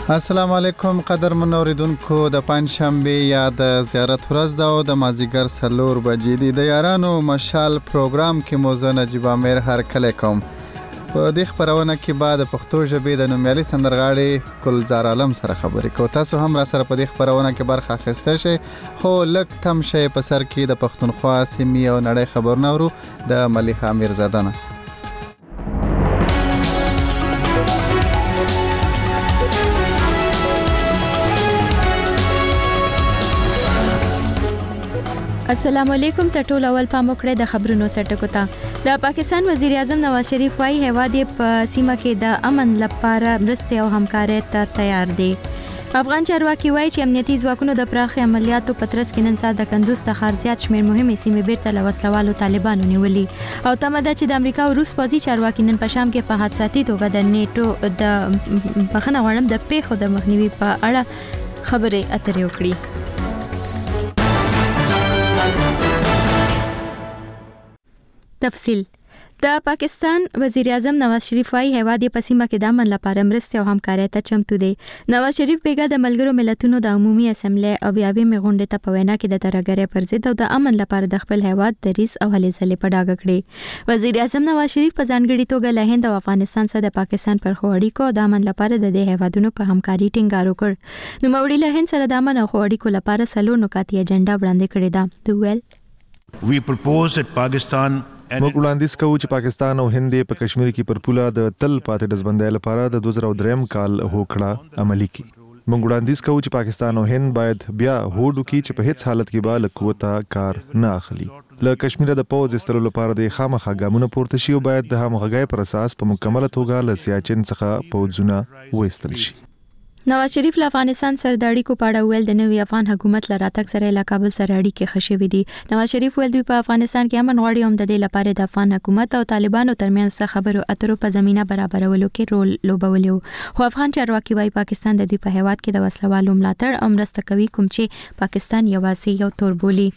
السلام علیکم قدرمن اوریدونکو د پنځشنبه یا د زیارت ورځ ده او د مازیګر 4 بجې دي د یارانو مشال پروګرام کې موزه نجیب امیر هر کله کوم په دې خبرونه کې بعد پښتو ژبې د نومیالي سندرغاړي ګلزار عالم سره خبرې کوو. تاسو هم را سره په دې خبرونه کې برخه اخیسته شئ خو لږ تم شئ په سر کې د پښتونخوا سیمې او نړۍ خبرونه ورو د ملیحه امیرزاده نه. السلام علیکم ته ټول اول پام وکړئ د خبرونو سرټکو ته. د پاکستان وزیر اعظم نواز شریف وايي هیواد په سیمه کې د امن لپاره مرستې او همکارۍ ته تیار دی. افغان چارواکي وايي چې امنیتي ځواکونو د پراخي عملیاتو په ترڅ کې نن سهار د کندوز څخه زیات شمېر مهمې سیمې بیرته له وسلوالو طالبانو نیولي او تمه ده چې د امریکا او روس پوځي چارواکي نن په شام کې په حادثاتي توګه د نیټو د بخښنه غواړم د پیښو د مخنیوي په اړه خبرې اترې وکړي. تفصیل. د پاکستان وزیر اعظم نواز شریف وايي هیواد په سیمه کې د امن لپاره مرستې او همکارۍ ته چمتو دی. نواز شریف بیګا د ملګرو ملتونو د عمومي اسمبلی او یاوې غونډې ته په وینا کې د ترهګرۍ پر ضد او د امن لپاره د خپل هیواد د ریس او هلې ځلې په ډاګه کړې. وزیر اعظم نواز شریف په ځانګړي توګه له هند او افغانستان سره د پاکستان پر اړیکو د امن لپاره د دې هیوادونو په همکاري ټینګار وکړ. نوموړي له هند سره د امن او اړیکو لپاره 3 نکاتي اجنډا وړاندې کړې ده. دوی ویل We propose that Pakistan موږ وړاندیز کوو چې پاکستان او هند په کشمیر کې پر پوله د تل پاتې دزبندۍ لپاره د 2003 کال هوکړه عملي کړي. موږ وړاندیز کوو چې پاکستان او هند باید بیا هوډ وکړي چې په هیڅ حالت کې به له قوته کار نه اخلي. له کشمیر د پوځ ایستلو لپاره د خامخا ګامونه پورته شي او باید د همغږۍ پر اساس په مکمله توګه له سیاچن څخه پوځونه وایستل شي. نواز شریف له افغانستان سره د اړیکو په اړه ویل د نوي افغان حکومت له راتګ سره له کابل سره اړیکې ښه شوې دي. نواز شریف ویل دوی په افغانستان کې امن غواړي او د دې لپاره د افغان حکومت او طالبانو ترمنځ خبرو اترو په زمينه برابرولو کې رول لوبولی. خو افغان چارواکي وايي پاکستان د دوی په هیواد کې د وسلوالو ملاتړ او مرسته کوي کوم چې پاکستان یوازې یو تور بولي.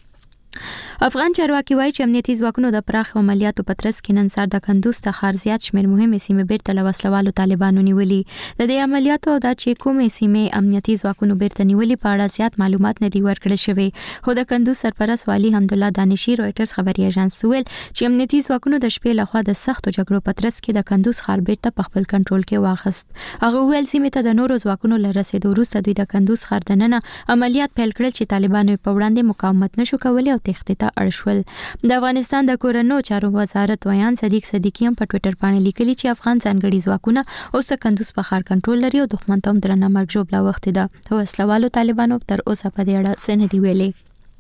افغان چارواکي وايي چې امنیتي ځواکونو د پراخ عملیاتو په ترڅ کې نن سهار د کندوز څخه زیات شمېر مهمې سیمې بیرته له وسلوالو طالبانو نیولي. د دې عملیاتو د چې کومې سیمې امنیتي ځواکونو بیرته نیولي په اړه زیات معلومات نه دي ورکړل شوی. خو د کندوز سرپرست والي حمدالله دانشي رويټرز خبري اژانس ویل چې امنیتي ځواکونو د شپې لخوا د سختو جګړو په ترڅ کې د کندوز ښار بیرته په خپل کنټرول کې واخیست. هغه ویل سیمې ته د نورو ځواکونو له رسیدو وروسته دوی د کندوز ښار دننه عملیات پیل کړل چې طالبانو په وړاندې مقاومت نشو کولی او تخطیط اړشول. د افغانستان د کورنو چارو وزارت ویان صدیق صدیقی هم په ټوئیټر باندې لیکلي چې افغان ځانګړي ځواکونه اوس د کندوز په ښار کنټرول لري او دښمن ته هم درنه مرګ ژوبله وخت ده. وسلوالو طالبانو تر اوسه په دې اړه څه نه دي ویلي.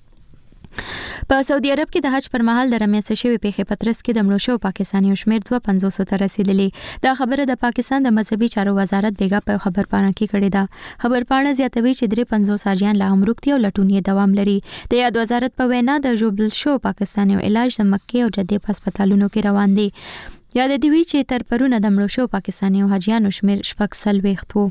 په سعودي عرب کې د حج پر مهال د رمېڅ شوی پیښې پترس کې د مړو شو پاکستاني شمیر 250 ته رسیدلی. دا خبره د پاکستان د مذهبي چارو وزارت بیګا په خبر پاڼه کې کړې ده. خبر پاڼه زیاتوي چې 350 حاجیان لا هم روغتي او لټون یې دوام لري. د یاد وزارت په وینا د ژوبل شو پاکستاني علاج د مکه او جدې په هسپتالونو کې روان دي. یاد دی وی چې تر پرونه د مړو شو پاکستاني حاجیانو شمیر 640 وو.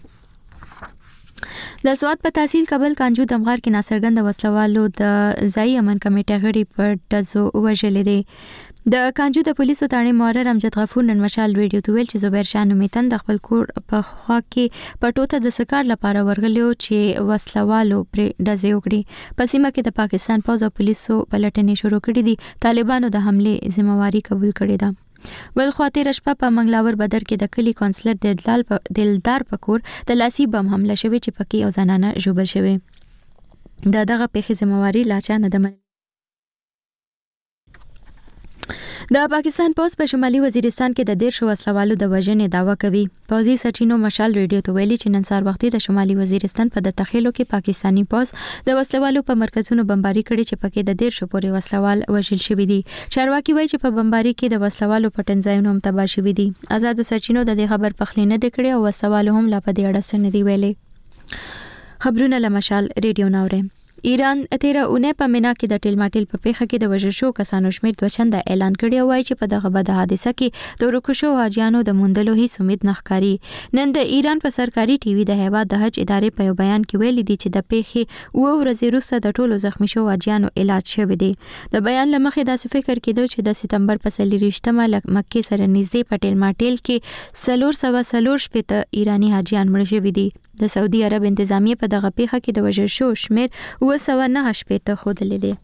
د سواد په تحصیل کابل کانجو دمغار کې ناصرګند وسلوالو د ځای امن کمیټې غړي پر ډزو وژلې دي. د کانجو د پولیسو تاڼي مورر امجد غفور نن مشال ویډیو ته ویل چې زبیر شاه نومیتن د خپل کور په خوا کې پټوته د سکار لپاره ورغلیو چې وسلوالو پر ډزې وکړي. په سیمه کې د پاکستان پوځ او پولیسو پلټنې شروع کړې دي. طالبانو د حمله ذمہواری قبول کړې ده. ول خاطر رشپا په منګلاور بدر کې د کلی کونسلر دلدار پکور د لاسي بم حمله شوی چې پکې او زنانه ژوبل شوی. دغه پیښې ذمہواری لاچا نه ده. د پاکستان پوځ په شمالي وزیرستان کې د 150 وسلوالو د وژنې دعوا کوي. پوځي سرچینو مشال ریډیو ته ویلي چې نن سهار وختي د شمالي وزیرستان په د تخیلو کې پاکستانی پوځ د وسلوالو په مرکزونو بمباري کړي چې پکې د 150 پورې وسلوال وژل شوی دي. چارواکي وایي چې په بمباري کې د وسلوالو پټنځایونه هم تباه شوي دي. آزاد سرچینو د دې خبر پخلی نه کړي او وسلوالو هم لا په دې اړه څه نه دی ویلي. خبرونه له مشال ریډیو ناوړه. ایران 13 په مینا کې د ټیلماټیل په پیښه کې د وژل شو کسانو شمېر 2 چنده اعلان کړی وای چې په دغه بد حادثه کې د ورکشو حاجیانو د موندلو هیڅ امید نه ښکاري. نن د ایران په سرکاري ټي وي د هیواد د حج ادارې په یو بیان کې ویلي دي چې د پیښې و ورځې وروسته د ټولو زخمی شو حاجیانو علاج شوی دی. د بیان لمخې داسې فکر کېدو چې د سپتمبر په 23مه مکې سره نږدې په ټیلماټیل کې 440 ایرانی حاجیان مړ شوي دي. د سعودي عرب انتظامیه په دغه پیښه کې د وژل شو شمېر 209 ښودلی دی.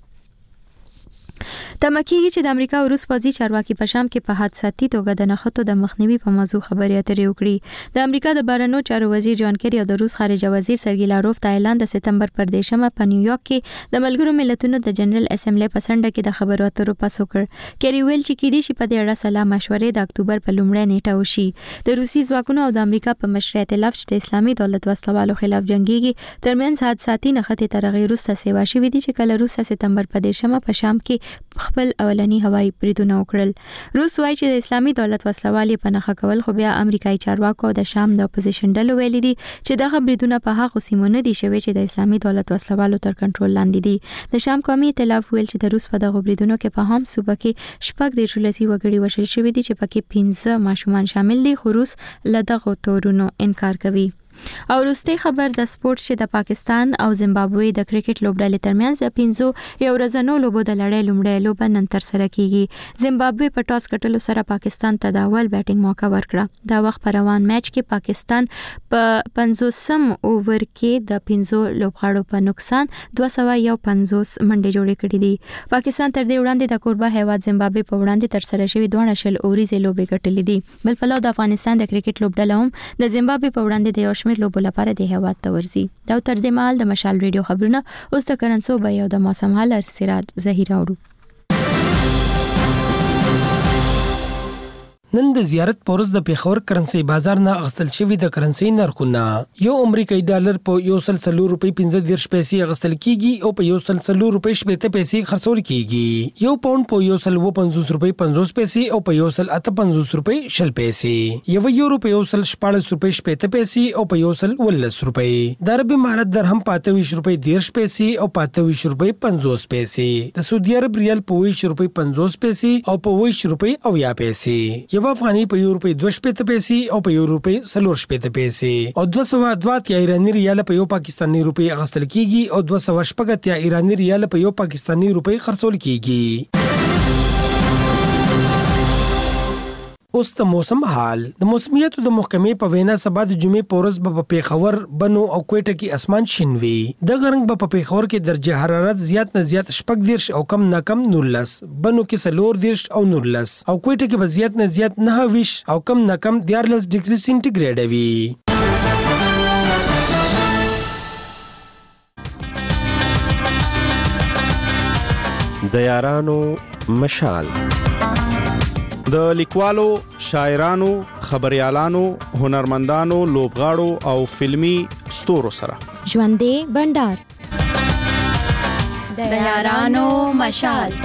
تمکیږي چې د امریکا او روس پوځي چارواکي په شام کې په حادثاتي توګه د نښتو د مخنیوي په موضوع خبرې اترې وکړي. د امریکا د بهرنیو چارو وزیر جان کیری او د روس خارجه وزیر سرګی لاروف د اعلان د سپتمبر پر 13مه په نیویارک کې د ملګرو ملتونو د جنرال اسمبلی په سنډه کې د خبرو اترو پاس وکړ. کیری ویل چې کېدی شي په دې اړه سلا مشورې د اکتوبر په لومړۍ نیټه وشي. د روسي ځواکونو او د امریکا په مشرۍ ائتلاف چې د اسلامي دولت وسلوالو خلاف جنگيږي ترمنځ حادثاتي نښتې تر هغې وروسته سیوا شوي دي چې کله روس سپتمبر په 13مه په شام کې خپل اولنی هوایي بریدونه وکړل. روس وایي چې د اسلامي دولت وسلوالې په نښه کول خو بیا امریکایي چارواکو د شام د اپوزیشن ډلو ویلي دي چې دغه بریدونه په هغو سیمو نه دي شوي چې د اسلامي دولت وسلوالو تر کنټرول لاندې دي. د شام قومي ائتلاف ویل چې د روس په دغه بریدونو کې په هم صوبه کې 14 ولسي وګړي وژل شوي دي چې پکې 15 ماشومان شامل دي، خو روس له دغو تورونو انکار کوي. او وروستي خبر د سپورت چې د پاکستان او زیمبابوې د کرکټ لوبډلې ترمنځ د 15 یو ورځنو لوبو د لړۍ لومړۍ لوبه نن تر سره کیږي. زیمبابوې په ټاس ګټلو سره پاکستان ته د اول بیټینګ موقع ورکړه. دا وخت په روان میچ کې پاکستان په 50م اوور کې د 15 لوبغاړو په نقصان 250 منډې جوړې کړې دي. پاکستان تر دې وړاندې د کوربه هیواد زیمبابوې په وړاندې تر سره شوی 12 اوریزې لوبې ګټلې دي. بل پلو د افغانستان د کرکټ لوبډله هم د زیمبابوې په وړاندې د یو شمېر لوبو لپاره د هیواد ته ورځي. دا تر دې مهال د مشال ریډیو خبرونه اوس د کرنسو به یو د موسم حال سراج ظهیر اورو. نن د زیارت پورز د پیښور کرنسي بازار نه اغستل شوی د کرنسي نرخونه یو امریکایي ډالر په 140 روپۍ 15 پیسې اغستل کیږي او په 140 روپۍ 70 پیسې خرڅول کیږي. یو پاوند په 150 روپۍ 50 پیسې او په 158 روپۍ 20 پیسې. یو یورو په 114 روپۍ 70 پیسې او په 110 روپۍ. د عربي امارت درهم په 28 روپۍ 10 پیسې او په 28 روپۍ 50 پیسې. د سعودي عرب ریال په 20 روپۍ 50 پیسې او په 20 روپۍ 80 پیسې. افغاني په یو روپۍ 2 پیسې او په یو روپۍ 4 پیسې او 202 ایرانی ریال په یو پاکستانی روپۍ اغستل کیږي او 280 ایرانی ریال په یو پاکستانی روپۍ خرڅول کیږي. اوس د موسم حال. د موسمیاتو د محکمې په وینا سبا د جمعې په ورځ په پیښور، بنو او کوټه کې اسمان شین وي. د غرنګ په پیښور کې درجه حرارت زیات نه زیات 14 او کم نه کم 19، بنو کې 14 او 19 او کوټه کې به زیات نه زیات 29 او کم نه کم 14 ډیګري سنټیګریډ وي. د یارانو مشال د لیکوالو، شاعرانو، خبريالانو، هنرمندانو، لوبغاړو او فلمی ستورو سره ژوندې بندر د یارانو مشال.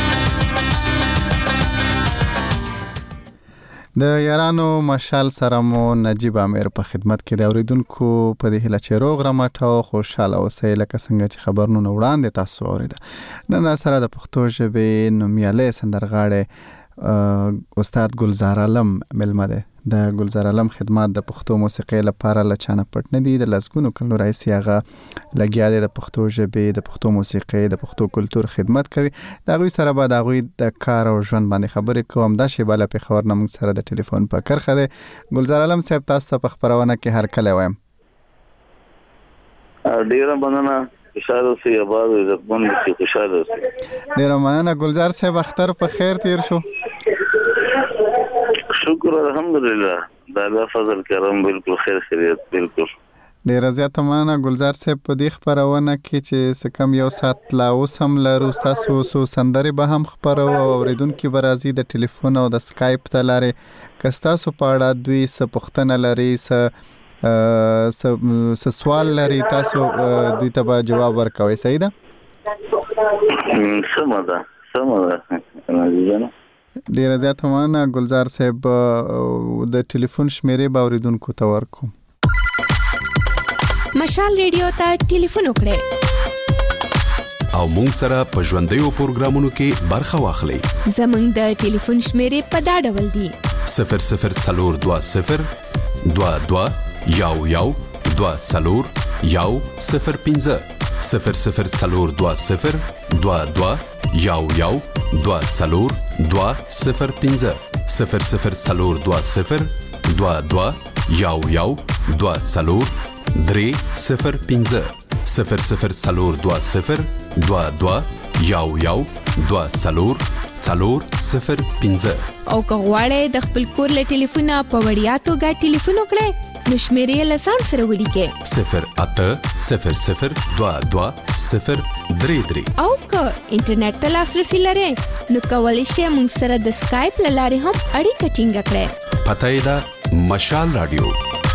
د یارانو مشال سره مو نجیب امیر په خدمت کې د اوریدونکو په دې هیله چې روغ رمټ او خوشاله اوسئ لکه څنګه چې خبرونه وړاندې تاسو اوریده. نن سره د پښتو ژبې نومیالي سندرغاړي استاد ګلزار عالم ملمه ده. د ګلزار عالم خدمات د پښتو موسیقۍ لپاره لچانه پټ نه دي. د لسګونو کلونو راهیسې هغه لګیا دی د پښتو ژبې، د پښتو موسیقۍ، د پښتو کلتور خدمت کوي. د هغوی سره به د هغوی د کار او ژوند باندې خبرې کوم. دا شیبه له پېښور نه موږ سره د ټلیفون په کرښه دی. ګلزار عالم صاحب، تاسو ته په خپرونه کې هرکلی وایم. ډیره مننه. خوشاله اوسئ، آباد او عزتمند اوسئ. خوشاله اوسئ. ډیره مننه ګلزار صاحب. اختر په خیر تیر شو؟ شکر الحمدلله. د الله فضل کرم بالکل خیر خیریت بالکل. ډیره زیاته مننه ګلزار صاحب. په دې خبرونه کې چې څه کم یو ساعت لا اوس هم لرو، تاسو څو سندرې به هم خبرو او اوریدونکي به راځي د ټلیفون او د سکایپ ته لارې. که ستاسو په اړه دوی څه پوښتنه لري، څه سوال لري، تاسو دوی ته به جواب ورکوئ. صحیح ده؟ سمه ده عزیزانو. ډیره زیاته مننه ګلزار صاحب. د ټلیفون شمیرې به اوریدونکو ته ورکوم. مشال ریډیو ته ټلیفون وکړئ او مونږ سره په ژوندیو پروګرامونو کې برخه واخلئ. زموږ د ټلیفون شمیرې په دا ډول دي: 0020 22 11 24 105 0020 22 11 24 205 0020 22 11 24 305 0020 22 11 24 405. او که غواړئ د خپل کور له ټلیفونه په وړیا توګه ټلیفون وکړئ نو شمیرې له ځان سره ولیکئ 0800 22 033. او که انټرنیټ ته لاسرسي لرئ نو کولی شئ موږ سره د سکایپ له لارې هم اړیکه ټینګه کړئ. پته یې ده مشال رادیو.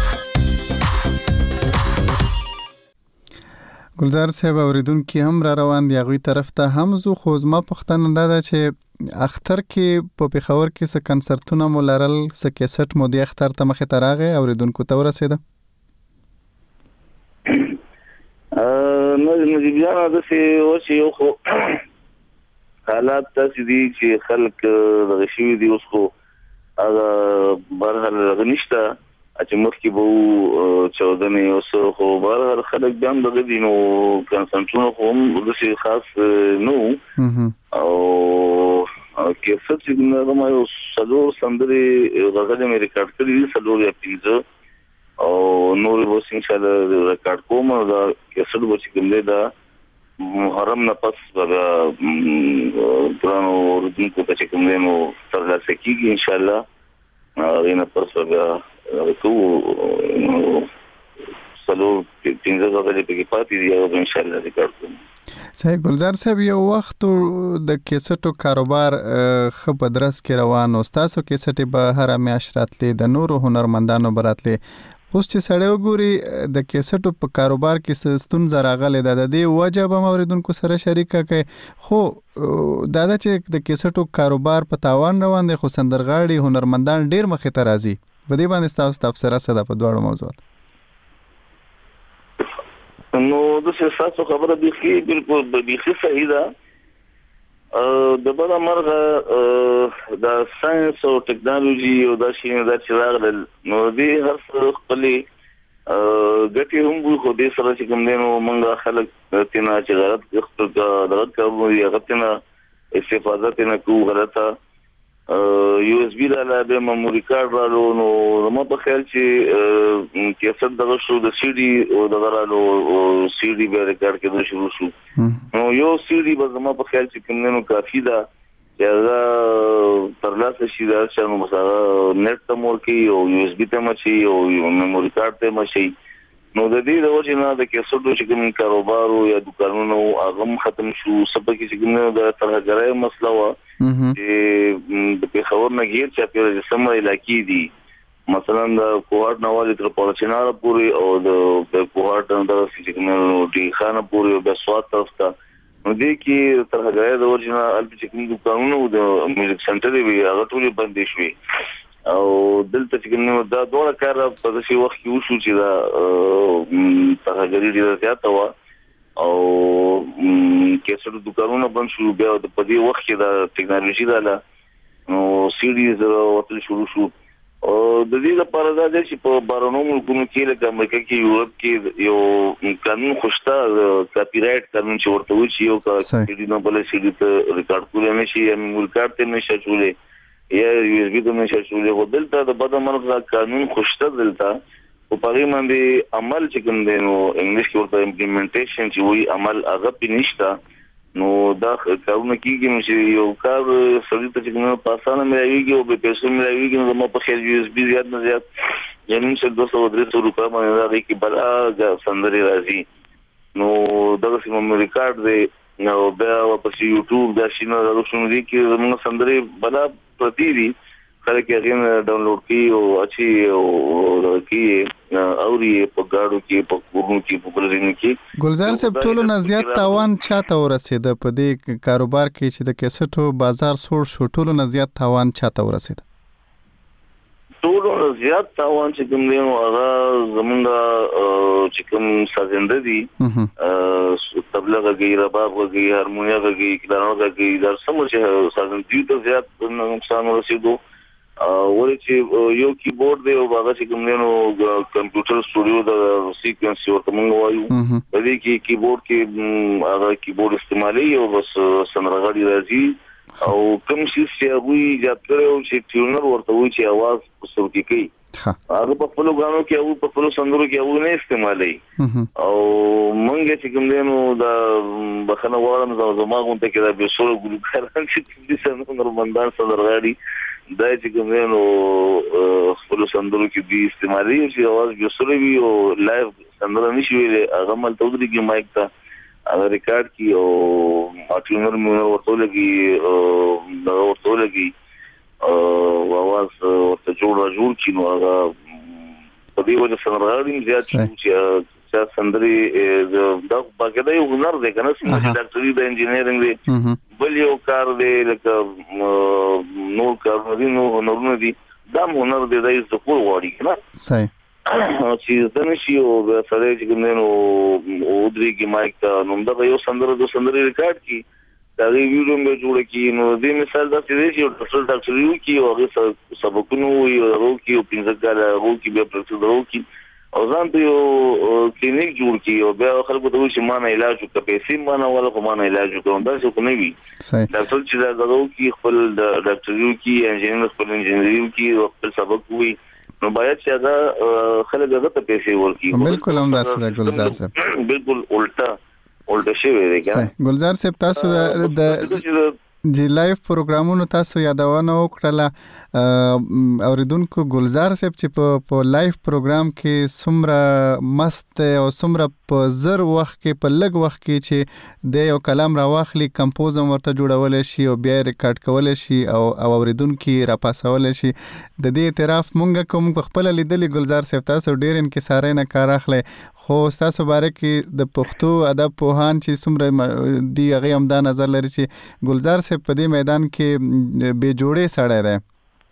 ګلزار صاحب اوریدونکو هم را روان دی غوي طرف ته هم زو خو زما پښتنه ده چې اختر کې په پیښور کې څه کنسرتونه مولرل څه کیسټ مو دی اختر ته مخه تراغه اوریدونکو ته ورسېده. نو بیا د څه او چې یو خو حالات تاسو دي چې خلک غشي دي اوس خو هغه برهل غنښت چې مخکې به 14 نه اوس خو برهل خلک بیا د دینو کنسنټرونه هم د څه خاص نو او کیسه چې موږ یو څلور سندري غږه مې ریکارډ کړې دي څلور یا 15 او نور به ان شاء الله ریکارډ کوم دا کیسه به چې کوم دی دا محرم نه پس به پرانو ورته کو چې کوم دی نو ترلاسه کیږي ان شاء الله غینه پس به تو څلور 15 غږه په کې پاتې دي او ان شاء الله ریکارډ کوم. صحیح. ګلزار صاحب یو وخت د کیسټو کاروبار خو بدرس کې روان او تاسو کیسټ به هر میاشت راتلې د نورو هنرمندانو براتلې اوس چې سړی وګوري د کیسټو په کاروبار کې ستونزه راغلې ده د دې وجه به اوریدونکو سره شریکه کوي خو دا چې د کیسټو کاروبار په تاوان روان دي خو سندرغاړي هنرمندان ډیر مخې ته راځي په دې باندې تاسو تفسیر سره په دوه موضوعات. نو د سیاست خبره بيخي بالکل بيخي صحیح ده. د بل مرغه د ساينس او ټکنالوژي او د شي د چراغ نو دې هر څه خپلې ګټي هم خو دې سره چې کوم دینو مونږه خلک تینا چې غلط غلط کوي غلطنه استفاده تینا کوو غلطه یو اس بي لا به میموري کارت رالو نو زموږ په خیال چې کیسټ دغه شو د سی ډي او دغه رالو سی ډي به ریکارډ کېدو شروع شو نو یو سی ډي به زموږ په خیال چې کوم نو کافي ده چې دا ترلاسه شي دا چې نو مثلا نت ته مور کې او یو اس بي ته مچي او میموري کارت ته مچي نو د دې د وجه نه د کیسټو چې کوم کاروبار او یا دکانونو هغه ختم شو سبا کې چې کوم د ترهګرای مسله و چې د پیښور نه غیر چې په سمه علاقې دي مثلا د کوهاټ نوالي تر پورچنار پوري او د کوهاټ د چې کوم ډي خانه پوري او د سواد طرف ته نو دې کې ترهګرای د وجه نه البته چې کوم دکانونو د میوزیک سنټر وی هغه ټول بندې شوي او دلته چې کوم دا ډول کار په داسې وخت کې وشو چې دا ترهګری ډیره زیاته و او کیسټو دکانونه بند شو بیا د په دې وخت کې دا ټکنالوژي رااله نو سیډیز ورته شروع شو او د دې لپاره دا چې په بارونو ملکونو کې لکه امریکا کې یورپ کې یو قانون خوشته کاپی رائټ قانون چې ورته و چې یو سیډي نه بل سیډي ته ریکارډ کولای نشي یا میموري کارت ته نشي چولې یا یو اس بي ته نشي چولې هو دلته د بدمرغ قانون خوشته دلته او پاره باندې عمل چې کوم دی نو انګلیش کې ورته امپلیمنټیشن چې وی عمل هغه پینشتا نو دا کارونه کیږي چې یو کار سړی ته چې کومه پاسانه ملایوي او به پیسې ملایوي نو ما په خیر یو اس بي زیات نه زیات یعنی څه 200-300 روپیا باندې راځي کې بل سندري راځي نو دا سیمه ریکارډ دی نو بیا په یوټیوب دا شینه راوښنو دي کې موږ سندري بلا پرتی دي خلک یې ډاونلوډ کی او اچي او کی اوري په گاډو کې په کورونو کې په بلځینو کې. ګلزار صاحب ټولو نه زیات تاوان چاته ورسېد په دې کاروبار کې چې د کیسټو بازار سور شو ټولو نه زیات تاوان چاته ورسېد؟ ټول زیات تاوان چې کوم دی هغه زمونږ چې کوم سازنده دي تبلیغ کوي، رباب کوي، هارمونیا کوي، کلارونه کوي، دا سم چې سازندې ته زیات نقصان ورسېدو. ولې چې یو کیبورډ دی او هغه چې کوم دی نو کمپیوټر سټوډیو د سیکوینس ورته موږ وایو، په دې کې کیبورډ کې هغه کیبورډ استعمالي او بس سندرغاړي راځي او کوم چې هغه ایجاد کړو چې ټیونر ورته وایي چې आवाज وسوي کوي، هغه په خپل غانو کې او په خپل سندرو کې هغه نه استعمالي. او مونږ چې کوم دی نو دا بخنه وړم زما غونته کې دا به سره ګروپ چې د سندرو مندان سندرغاړي دا چې کوم دی نو خپل سندرو کې دی استعمالي چې आवाज به سره وي او لایو سندره نشي ویلې هغه مل ته ودرېږي مایک ته هغه ریکارډ کی او ټیونر مې ورته لګي دا ورته لګي او आवाज ورته جوړ کی نو هغه په دې وجه سندرغاړي زیات چې سندري دا باګه یو هنر دی کنه چې ډاکټري د انجینرینګ دی بل یو کار دی لکه نور کار دی نو هنرونه دي دا هنر دی د سپور غواړي کنه صحیح چې دنشي او سره چې ګننو او درې کې مایک ته نو دا یو سندره ریکارډ کی دا ویډیو مې جوړ کی نو دې مثال دا چې ډاکټر یو کی او هغه سبقونو یو کی او پنځه کاله وو کی به پروسیجر وو کی او ځان ته یو کلینیک جوړ کی او بیا خلکو ته چې مانه علاج وکړي، پیسې مانه ولا کومه علاج وکړي دا څه کوي وي ډاکټر چې دا وو کی خپل ډاکټر یو کی انجینر خپل انجینر یو کی خپل سبق وي نو باید چې دا خلک هغه ته پیسې ورکړي. بالکل هم داسې ده ګلزار صاحب، بالکل الټا شوی دی کنه ګلزار صاحب. تاسو د جی لایف پروګرامونو تاسو یادونه وکړه اوریدونکو ګلزار صاحب چې په لایف پروګرام کې څومره مست او څومره په زر وخت کې په لږ وخت کې چې د یو کلام راواخلي کمپوز ورته جوړول شي او بیا ریکارډ کول شي او اوریدونکو را پاسول شي. د دې اعتراف مونږ کوم په خپل لیدلې ګلزار صاحب تاسو ډیر انکساري نه کار اخلي، خو تاسو باره کې د پښتو ادب پوهان چې څومره دی هغه هم دا نظر لري چې ګلزار صاحب په دې میدان کې به جوړې سړی دی.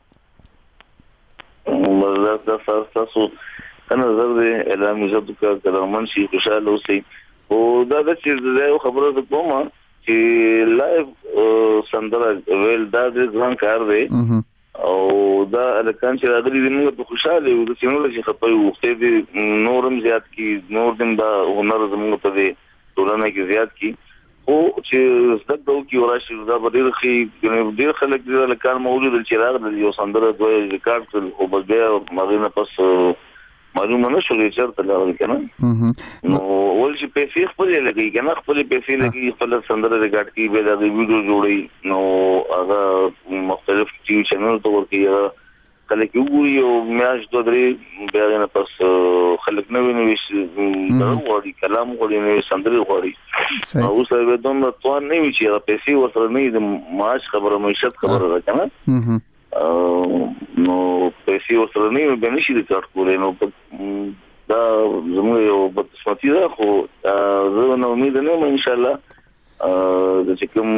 دا تاسو نظر دی اعلان عزت کا کلامن شي خوشاله اوسئ او دا د چې خبره ده کومه چې لایو سندره ویل دا د ځان کار دی او دا الکان چې راغلي دي موږ په خوشاله یو چې نور شي خپل وخت دي نورم زیات کی نور دم دا هنر زموږ په دې ټولنه کې زیات کی او چې زده کوو کې وراشي دا ډېر خې ډېر خلک دې الکان موجود چې راغلي یو سندره دوی ریکارډ کړ او بیا مغینه پس معلومه نه شو چې تر لاول کنه نو ول چې پیسې خپل لګي کنه خپل پیسې لګي خپل سندره ریکارډ کی به دا ویډیو جوړي نو هغه مختلف ټي وي چینل ته ورکی کله کې وګوري او میاش دوه درې بیا نه پس خلک نه ویني دا وړي کلام وړي نه سندره وړي او سره دوم توان نه وی چې پیسې ورسره نه د معاش خبره معیشت خبره ده کنه نو پیسې ورسره نه به نشي ریکارډ کولای نو دا زموږ یو بدقسمتي ده خو زه نو امید نه ان شاء الله چې کوم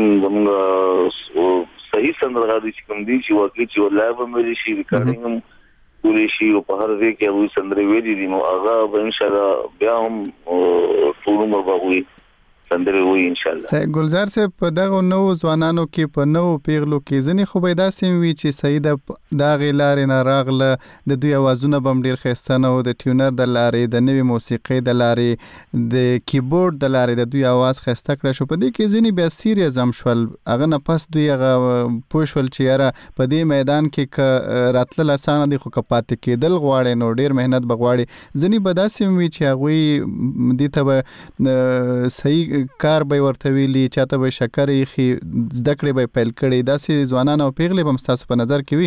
زموږ صحیح سندرغاړي چې کوم دي چې واقعي چې لایو باندې شي ریکارډینګ هم کولی شي او په هر ځای کې وي سندري ویلي دي نو هغه ان شاء الله بیا هم ټول عمر به وي سندري وي ان شاء الله. ګلزار صاحب په دغه نو ځوانانو کې په نو پیغلو کې ځنی خو به داسې وي چې سید دا غیلار نه راغله د دوی اوازونه بم ډیر خسته نه او د ټیونر د لارې د نوې موسیقي د لارې د کیبورډ د لارې د دوی आवाज خسته کړ شو په دې کې ځنی بیا سیریز هم شول هغه نه پس دوی هغه پوښول چې یاره په دې میدان کې راتل اسانه دي خو کپاتې کېدل غواړي نو ډیر مهنت بغواړي ځنی به داسې وي چې هغه دې ته صحیح کار به ورته ویلي چاته به شکرې خي زده کړې به پیل کړي داسې ځوانان او پیغلې به تاسو په نظر کې وي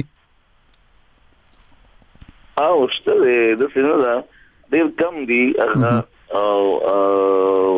او شته د څه نه ډېر کم دي هغه او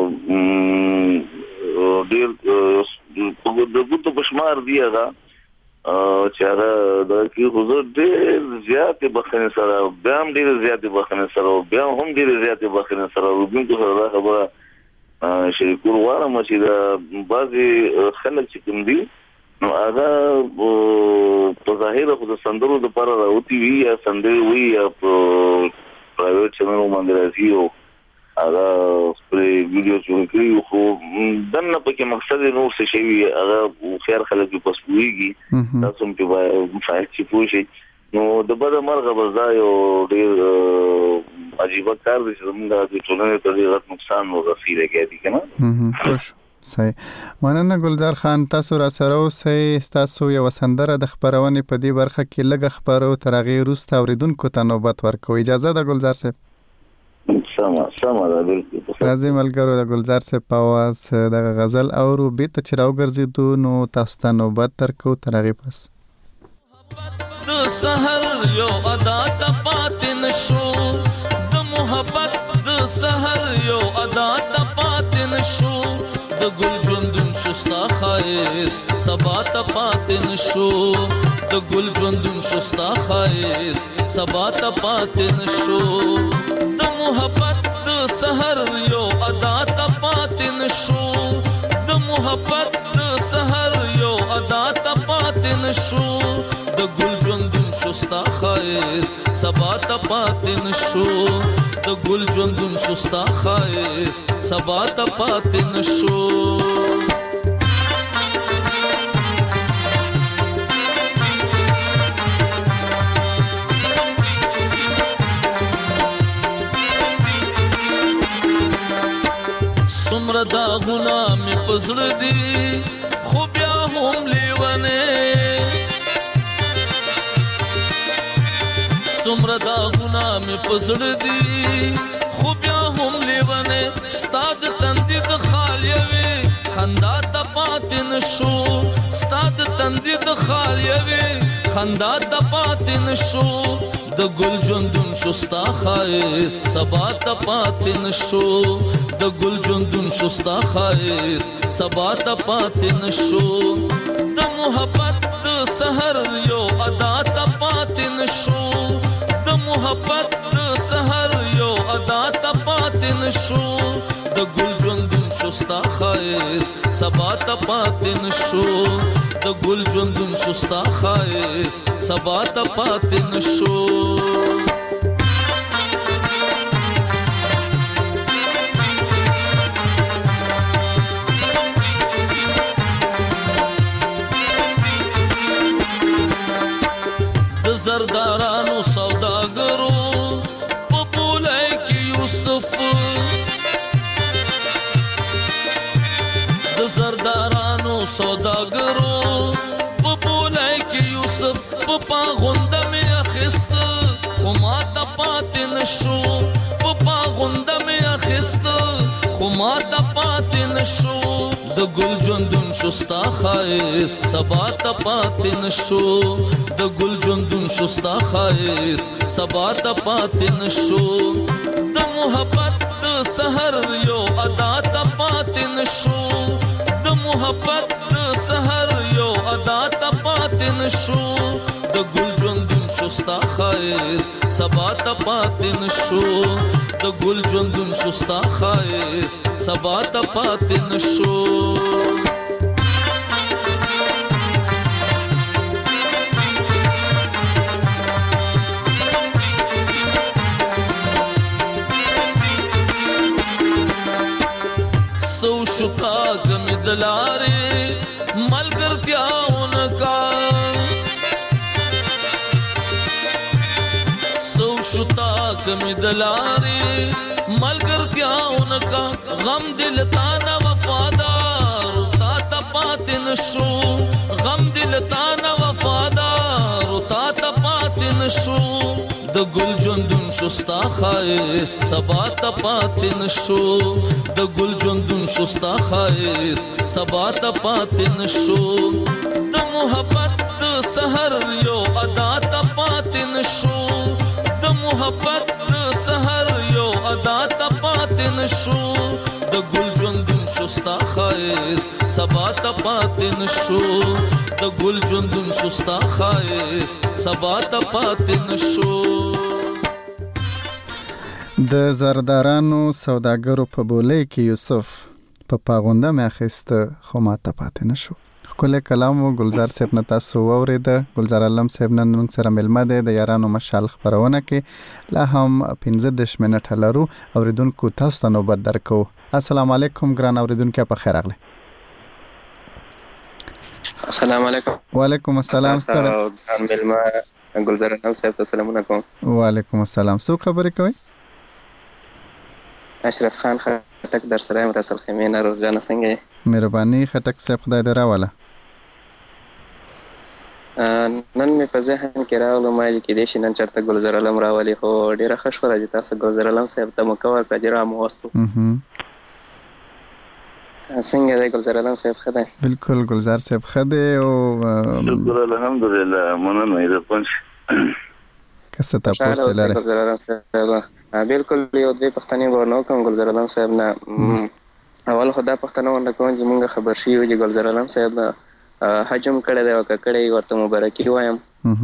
ډېر د ګوتو پښمار دی هغه چې هغه د کی حضور ډېر زیات بخنه سره بیا هم ډېر زیات بخنه سره بیا هم ډېر زیات بخنه سره وګورئ سره خبره شریکول غواړم چې دا بعضي خلک چې کوم دي نو هغه په ظاهر خو د سندرو د پر راوتی وی یا سندري وی یا پرایویټ چینل باندې راځي او هغه پر ویډیو جوړ کړی خو دنه پکې مقصد نو څه شي هغه خیر خلک په پسويږي تاسو په فایل چې پوښي نو د بده مرغه بزای او ډیر عجیب کار دي چې موږ د ټولنې ته ډیر نقصان ورسېږي کېدی کنه خوش صحیح مننه ګلزار خان تاسو را سره اوسئ تاسو یو سندره د خبرونې په دې برخه کې لږ خبرو تر هغه وروسته اوریدونکو ته نوبت ورکوي اجازه ده ګلزار صاحب سما دا بالکل راځي ملګرو د ګلزار صاحب په आवाज د غزل اورو بیت چې راوګرځېدو نو تاسو ته نوبت درکو تر هغه پس د سحر یو ادا ته پاتې نشو د محبت د سحر یو ادا ته پاتې نشو د ګل ژوندون شستا خایست سبا ته پاتې نشو د ګل ژوندون شستا خایست سبا ته پاتې نشو د محبت د سحر یو ادا ته پاتې نشو د محبت د سحر یو ادا ته پاتې نشو د ګل ژوندون شستا خایست سبا ته پاتې نشو د ګل ژوندون شستا خایست سبا ته پاتې نشو سمره دا غلام پزړه دی خو بیا هم لیونه سمره دا غلام پزړه دی خو بیا هم لیونه ستاد تندې د خالیوي خندا ته پاتې نشو ستاد تندې د خالیوي خندا ته پاتې نشو د ګل ژوندون شستا خایست سبا ته پاتې نشو د ګل ژوندون شستا خایست سبا ته پاتې نشو د محبت د سحر یو ادا ته پاتې نشو د محبت د سحر یو ادا ته پاتې نشو د ګل ژوندون شستا خایست سبا ته پاتې نشو د ګل ژوندون شستا خایست سبا ته پاتې نشو زردارانو سوداګرو په بولای کې یوسف د زردارانو سوداګرو په بولای کې یوسف په پاغونده مې اخیست خو ما ته پاتې نشو په پاغونده مې اخیست خو ما ته پاتې نشو د ګل ژوندون شستا خایست سبا ته پاتې نشو د ګل ژوندون شستا خایست سبا ته پاتې نشو د محبت د سحر یو ادا ته پاتې نشو د محبت د سحر یو ادا ته پاتې نشو د ګل ژوندون شستا خایست سبا ته پاتې نشو د ګل ژوندون شستا خایست سبا ته پاتې نشو سو شتا کمی دلاره ملګرتیاون کا سو شتا کمی دلاره ملګرتیاون کا غم دل تا نه وفادار تا ته پاتې نشو غم دل تا نه وفادار تا ته پاتې نشو د ګل ژوندون شستا خایست سبا ته پاتې نشو د ګل ژوندون شستا خایست سبا ته پاتې نشو د محبت د سحر یو ادا ته پاتې نشو د محبت د سحر یو ادا ته پاتې نشو د ګل ژوندون شستا خایست سبا ته پاتې نشو د ګل ژوندون شستا خایست سبا ته پاتې نشو د زردارانو سوداګرو په بولې کې یوسف په پاغونده مې اخیست خو ما ته پاتې نشو خپل کلام ګلزار صاحب نه تاسو واورید. گلزار علم صاحب نن موږ سره ملمه ده د یارانو مشال خبرونه کې لا هم 15 منټه لرو. اوریدونکو تاسو ته نوبت درکو. السلام علیکم ګران اوریدونکو، په خیر راغلی. السلام علیکم. وعلیکم السلام. ستړي ملمه گلزار علم صاحب ته سلامونه کوم. وعلیکم السلام. څو خبرې کوي؟ اشرف خان خټک در سره یم، رسل خیمه روزانه څنګه یې؟ مهرباني خټک صاحب، خدای دې راوله. نن مې په ذهن کې راغلو ما کې دې شي نن چرته گلزار علم راولي، خو ډیره ښه شوه چې تاسو گلزار علم صاحب ته مکور کړه چې را مو واستو. څنګه دی گلزار علم صاحب؟ ښه دی بالکل. گلزار صاحب ښه دی او شکر الحمدلله. مننه دې پنځ کسه تاسو ته لاره. گلزار علم صاحب بالکل یو دوی پښتنې ورنو کوم گلزار علم صاحب نه. اول خدا پښتنه ورنه کوم چې موږ خبر شي چې گلزار علم صاحب حجم کړی دی او کړی ورته مبارکي وایم.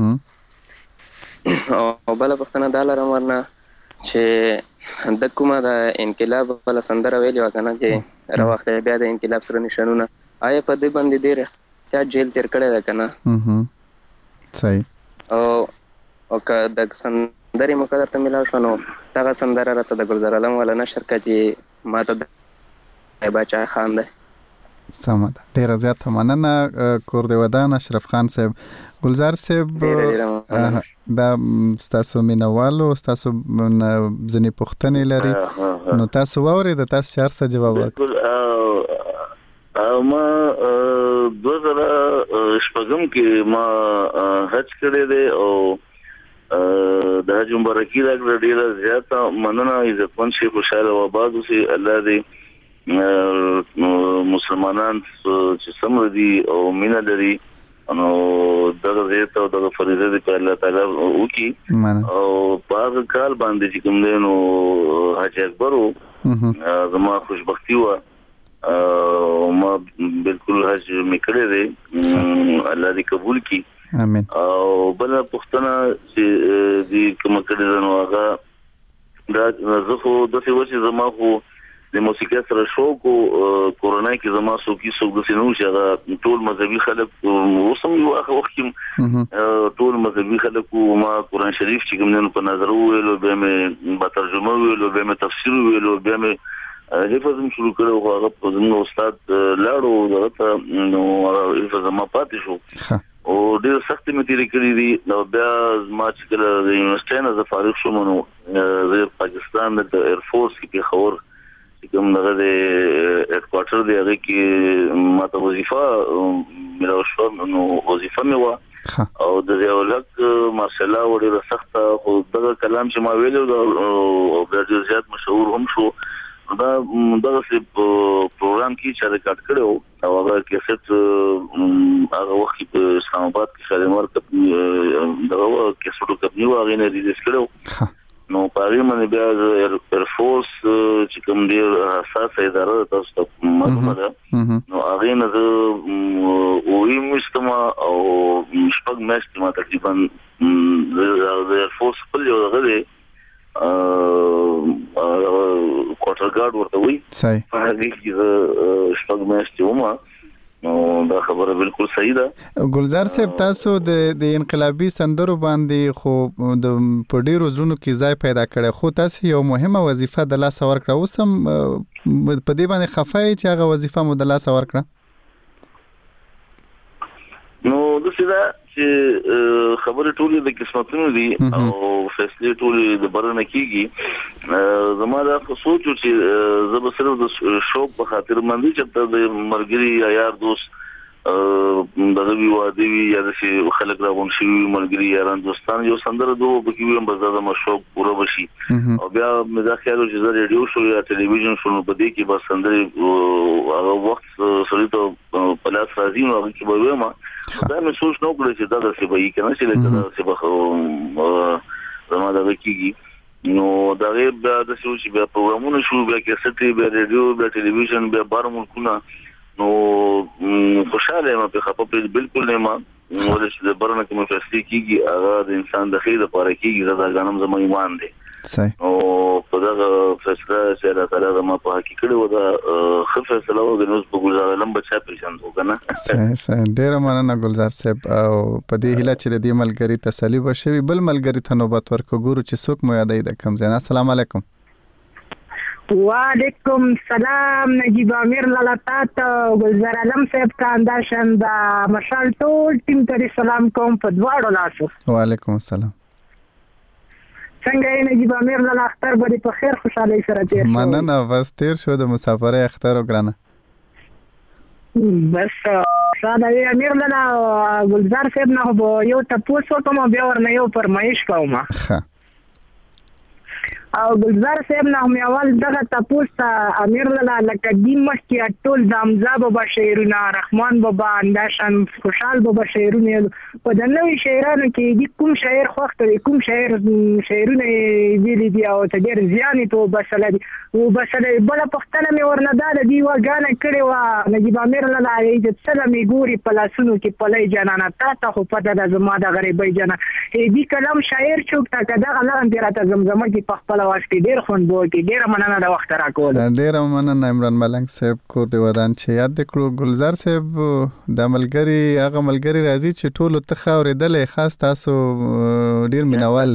او بل پښتنه دا لرم ورنه چې د کومه د انقلاب بل سندره ویلی وکنه چې راوخته بیا د انقلاب سره نشانونه آیا په دې باندې ډیر ته جیل تیر کړی ده کنه. صحیح. او که د سندرې مقدر ته ملاو شو نو دغه سندره راته د گلزار علم والا نشر کا چې ماته د بچا خان ده. سمه ده. ډیره زیاته مننه کور دی ودان اشرف خان صاحب. گلزار صاحب دا تاسو مینوالو تاسو ځنې پوښتنې لري نو تاسو واورئ، د تاسو چار څه جواب ورکړئ. ما 2016 کې ما حج کړی دی او د حج مبارکي راکړه. ډیره زیاته مننه. عزتمن شي، خوشاله و آباد اوسئ. الله دې مسلمانان چې سم دي او مینه لري نو دغه زیات او دغه فریضه دې په الله تعالی وکړي. او په هغه کال باندې چې کوم دی نو حج اکبر زما خوشبختي و. ما بالکل حج مې کړی دی. الله دې قبول کړي. امين. او بل پښتنه چې دې کوم کړي نو هغه دا زه خو د څه وجه زما خو د موسیقي سره شوق او کورونا کې زما سوکي سوق د سينو چې هغه ټول مذهبي خلک وسم یو هغه وخت کې ټول مذهبي خلک ما قرآن شریف چې کوم نه په نظر ویلو به مې په ترجمه ویلو به مې تفسیر ویلو به مې حفظ شروع کړو. هغه په زموږ استاد لاړو دغه نو حفظ ما پاتې شو او ډېر سخت مې تیری کړی دي. نو بیا ما چې کله د یونیورسيټي نه زه فارغ شوم نو د پاکستان د ایر فورس کې خبر چې کوم دغه د هډ کوارټر دی هغه کې ماته وظیفه ملو شو. نو وظیفه مې و او د یولک ماشاءالله ډېر سخت خو دغه کلام چې ما ویلو او ډېر زیات مشهور هم شو. دا دغه پروګرام کې چې ریکارډ کړو او هغه کیسټ هغه وخت په اسلام آباد کې خالمار دغه کیسټو کمپنی واغې نه ریلیز کړو. نو پاره باندې بیا ایر فورس چې کوم ډیر حساس اداره تاسو ته معلومه ده نو هغه نه او مستما او شپږ میاشتې ما تقریبا د ایر فورس په یو دغه کوارټر ګارد ورته وي. صحیح. هغه کې شپږ میاشتې ومه نو دا خبره بالکل صحیح ده. گلزار صاحب تاسو د انقلابي سندرو باندې خو د پډیرو زونو کې ځای پیدا کړي، خو تاسو یو مهمه وظیفه د لاس ورکړه. اوسم په دې باندې خفای چې هغه وظیفه مو د لاس ورکړه؟ نو د سیده چې خبرې ټولې د قسمتونو دي او فیصلې ټولې د برنه کیږي. زما دا سوچ چې زه به صرف د شوق په خاطر باندې چې د مرګري یا یار دوست دغه وی واده وی یا د خلک راغون شي مرګري یاران دوستان یو سندره دوه بکی ویم بس دا مشوق پوره بشي. او بیا مې دا خیال چې زه ریډیو شو یا ټلویزیون شو په دې کې بس سندره هغه وخت سړی ته په لاس راځي نو هغه کې به وایم. دا مې سوچ نو کړی چې دا څه به یې کنه چې دا څه به زما دا کیږي. نو دا غیر بیا د سوچ بیا پروګرامونه شو بیا کیسټ بیا ریډیو بیا ټلویزیون بیا بار ملکونه نو خوشاله ما په خپل بالکل نه ما ولې چې د برنه کې مفصلی کیږي هغه د انسان د خیر لپاره کیږي دا غنم زما ایمان دی. صحیح او په دا فیصله چې الله تعالی زما په حق کې کړو دا خو فیصله و د نوز په ګلزار علم بچا پېژند وکنه صحیح ډیر مننه ګلزار صاحب او په دې هیله چې د دې ملګری تسلی وشوي بل ملګری ته نوبت ورکو ګورو چې څوک مو یادای د کم ځای. السلام علیکم. وعلیکم سلام نجیب امیر لالاطات ګلزار علم صاحب کانداشن دا مشال ټول ټیم ته سلام کوم په دواړو لاسو. وعلیکم السلام. څنګه یې نجیب امیر لالا اختر باندې په خیر خوشاله سره تیر شو؟ مننه بس تیر شو د مسافرې اختر وګرانه. بس ساده امیر لالا ګلزار صاحب نه یو تاسو کوم بیا ورنه یو فرمایش کوم. او ګلزار صاحب نه مې اول دغه تاسو امیر لالا لکه دیم مخکې ټول د حمزه بابا شعرونه رحمان بابا انداشن خوشحال بابا شعرونه په د نوې شاعرانو کې د کوم شاعر خوښ دی کوم شاعر شعرونه ویلي دي او ته ډېر زیان ته بسله دي او بسله بل پښتنه مې ورندا د دی وګانه کړي وا نجیب امیر لالا یې د سلامي ګوري په لاسونو کې پلي جانانه تا خو پته د زما د غریبۍ جنا دې کلام شاعر چوک تا کدا غلان دې راته زمزمه کې په خپل واسطه ډیر خوند بو کې ډیر مننه د وخت راکول. ډیر مننه عمران ملنګ صاحب کور دی ودان چې یاد کړو ګلزار صاحب د ملګری هغه ملګری راځي چې ټول ته خاورېدلې خاص تاسو ډیر مینوال.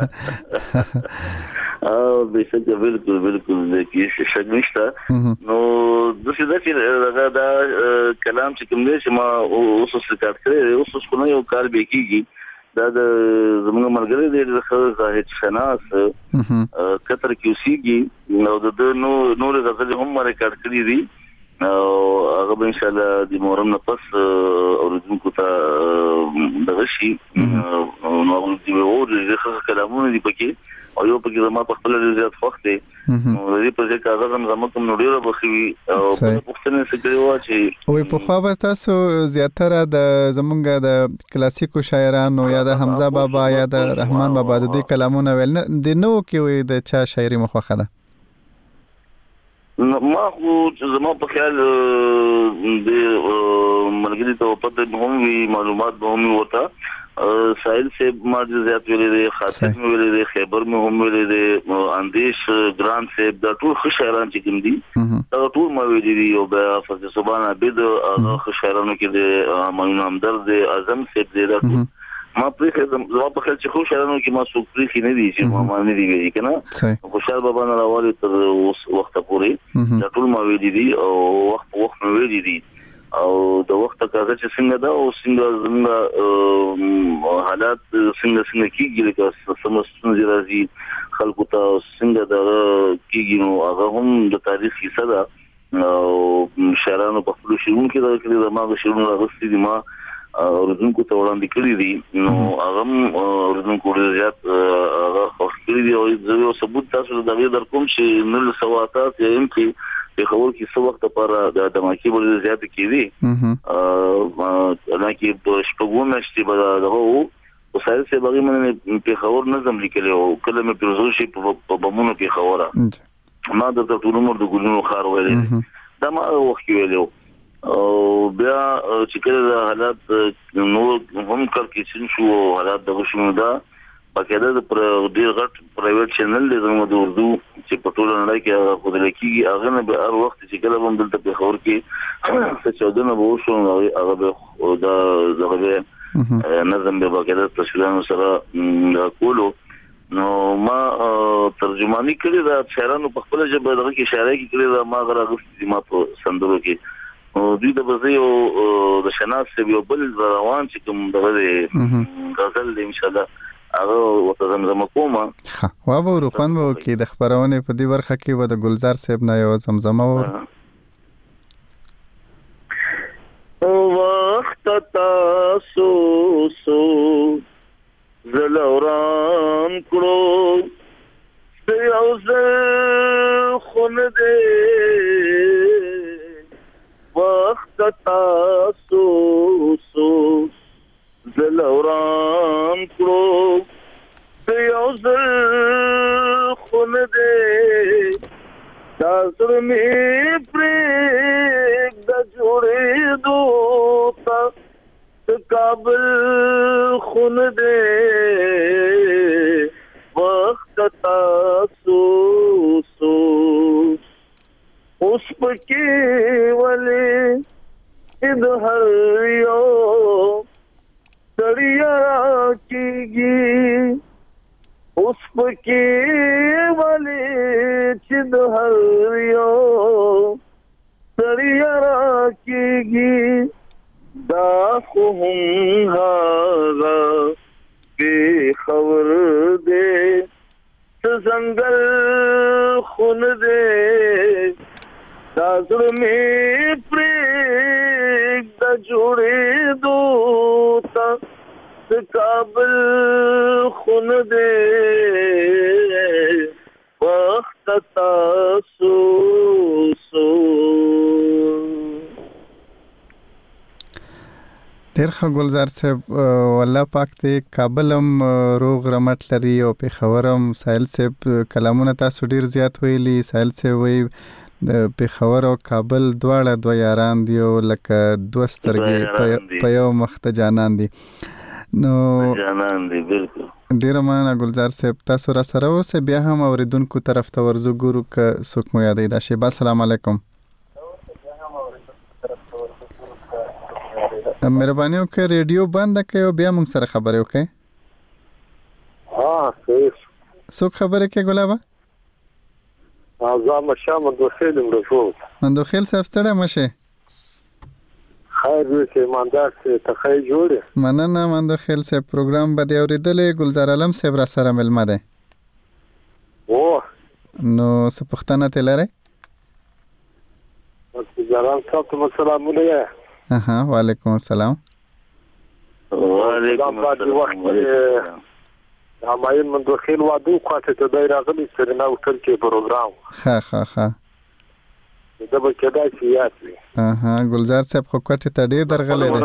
بیسک بالکل کې شک نشته. نو د څه دا کلام چې کوم دی چې ما اوس څه کړی اوس څه نه یو کار به کیږي دا د زموږ ملګری دی د زاهد شناس کتر کیوسیږي نو د نور غزل هم ریکارډ کړی دي او هغه ان شاء الله د محرم نه پس اوریدونکو ته دغه شي نو د کلامونه دي پکې او یو پکې زما په خپل زیات وخت دی نو دې په ځای کاغذ هم زما کوم ډیره بخوي او په پښتنه سره و چې وې په خو به تاسو زیاتره د زمونږ د کلاسیکو شاعرانو یا د حمزه بابا یا د رحمان بابا د دې کلامونه ویل د نو کې وې د چا شاعري مخوخه ده ما خو زما په خیال د ملګری ته په دې هم معلومات به هم وته ساحل سے ماجد زیات ویلې دي خاطر مې ویلې دي خیبر مې هم ویلې دي اندیش ګران صاحب دا ټول ښه شاعران چې کوم دي دا ټول ما ویلې دي او بیا فضل سبحان عبد هغه ښه شاعرانو کې دي مولوی همدرد اعظم صاحب دي دا ټول ما پرې زما په خیال چې خو شاعرانو کې ما څوک پرې نه دي چې ما نه دي ویلي کنه خوشحال بابا نه راوالي تر اوس وخت پورې دا ټول ما ویلې دي او وخت مې ویلې دي او د وخت کاغذ چې څنګه دا او څنګه زموږ حالات څنګه کیږي لکه سمستون راځي خلکو ته څنګه دا کیږي نو هغه هم د تاریخ حصہ ده او شاعرانو په خپل شعرونو کې دا کړی د ما شعرونو راغستې دي ما اوریدونکو ته وړاندې کړی دي نو هغه اوریدونکو زیات هغه خوښ کړی دي او زه ثبوت تاسو د دې در کوم چې 900 یم کې په خبر کې څو وخت لپاره د دماکي بل زیات کیږي انا کې په شپږم مشتي به دغه او سایل سه باغی من په خبر نظم لیکلو کله مې پرزو شي په بمونو په خبره ما د ټول عمر د ګلونو خار ویلې دا ما وخت ویلو او بیا چې کله حالات نو هم کار کې شو حالات دغه شنو دا پکې د ډیر غټ پرایویټ چینل دی زموږ د اردو چې په ټول نړۍ کې خو د لکیږي هغه نه به هر وخت چې کله هم دلته په خبر کې څه چودنه به وشو هغه به دا دغه نظم به باقاعده تشکیلانو سره کولو نو ما ترجمانی کړی دا شاعرانو په خپل ژبه دغه کې شاعري کې کړی دا ما غراغستې ما په سندرو کې او دوی د بزیو د شناس یو بل روان چې کوم دغه غزل دی ان شاء الله هغه وته زمزمه کومه وا به روخان به کې د خبرونه په دې ورخه کې و د ګلزار صاحب نه یو زمزمه و وخت تاسو سو زلوران کړو سيوز خون دې وخت تاسو سو زلوران کړو سيوز خون دې تاسو می پرېګ د جوړې دوتا کابل خون دې وخت تاسو سو اوس پکې ولې د هر یو سړیا کېږي اوس پکې ولې چې د هر یو سړیا کېږي دا خو هم هغه بے خبر دے زنگل خون دے دازر میں پریگ دا جوڑے دوتا کابل خون دے وقت تاسو سو. ډیر ښه ګلزار صاحب والله پاک دې کابل هم روغ رمټ لري او پېښور هم. ساحل صاحب کلامونه تاسو ډیر زیات ویلي. ساحل صاحب وایي د پېښور او کابل دواړه دوه یاران دي او لکه دوه سترګې په یو مخ ته جانان دي. نو جانان دي بالکل. ډیره مننه ګلزار صاحب. تاسو را سره اوسئ بیا هم اوریدونکو طرف ته ورځو ګورو که څوک مو یادوي. دا شیبه السلام علیکم. مهرباني وکړئ ریډیو بند کړئ او بیا موږ سره خبرې وکړئ. صحیح. څوک خبرې کوي ګلابه؟ زه مشه مندوخیل مرشو. مندوخیل صاحب ستړی مشه. خیر وکړئ ایماندار صاحب ته خیر جوړې. مننه مندوخیل صاحب. پروګرام به دې اورېدلی. ګلزار عالم صاحب را سره مېلمه دی. نو څه پوښتنه ترې لرئ؟ ګلزار صاحب ته سلامونه. وعلیکم السلام. وعلیکم السلام. همایون مندوخیل وادو کوټه ته دای راغلی سرنا وکړ کې پروګرام. ها دا به کېدای شي یاد وي. ګلزار صاحب خو کوټه ته ډیر درغلی دی.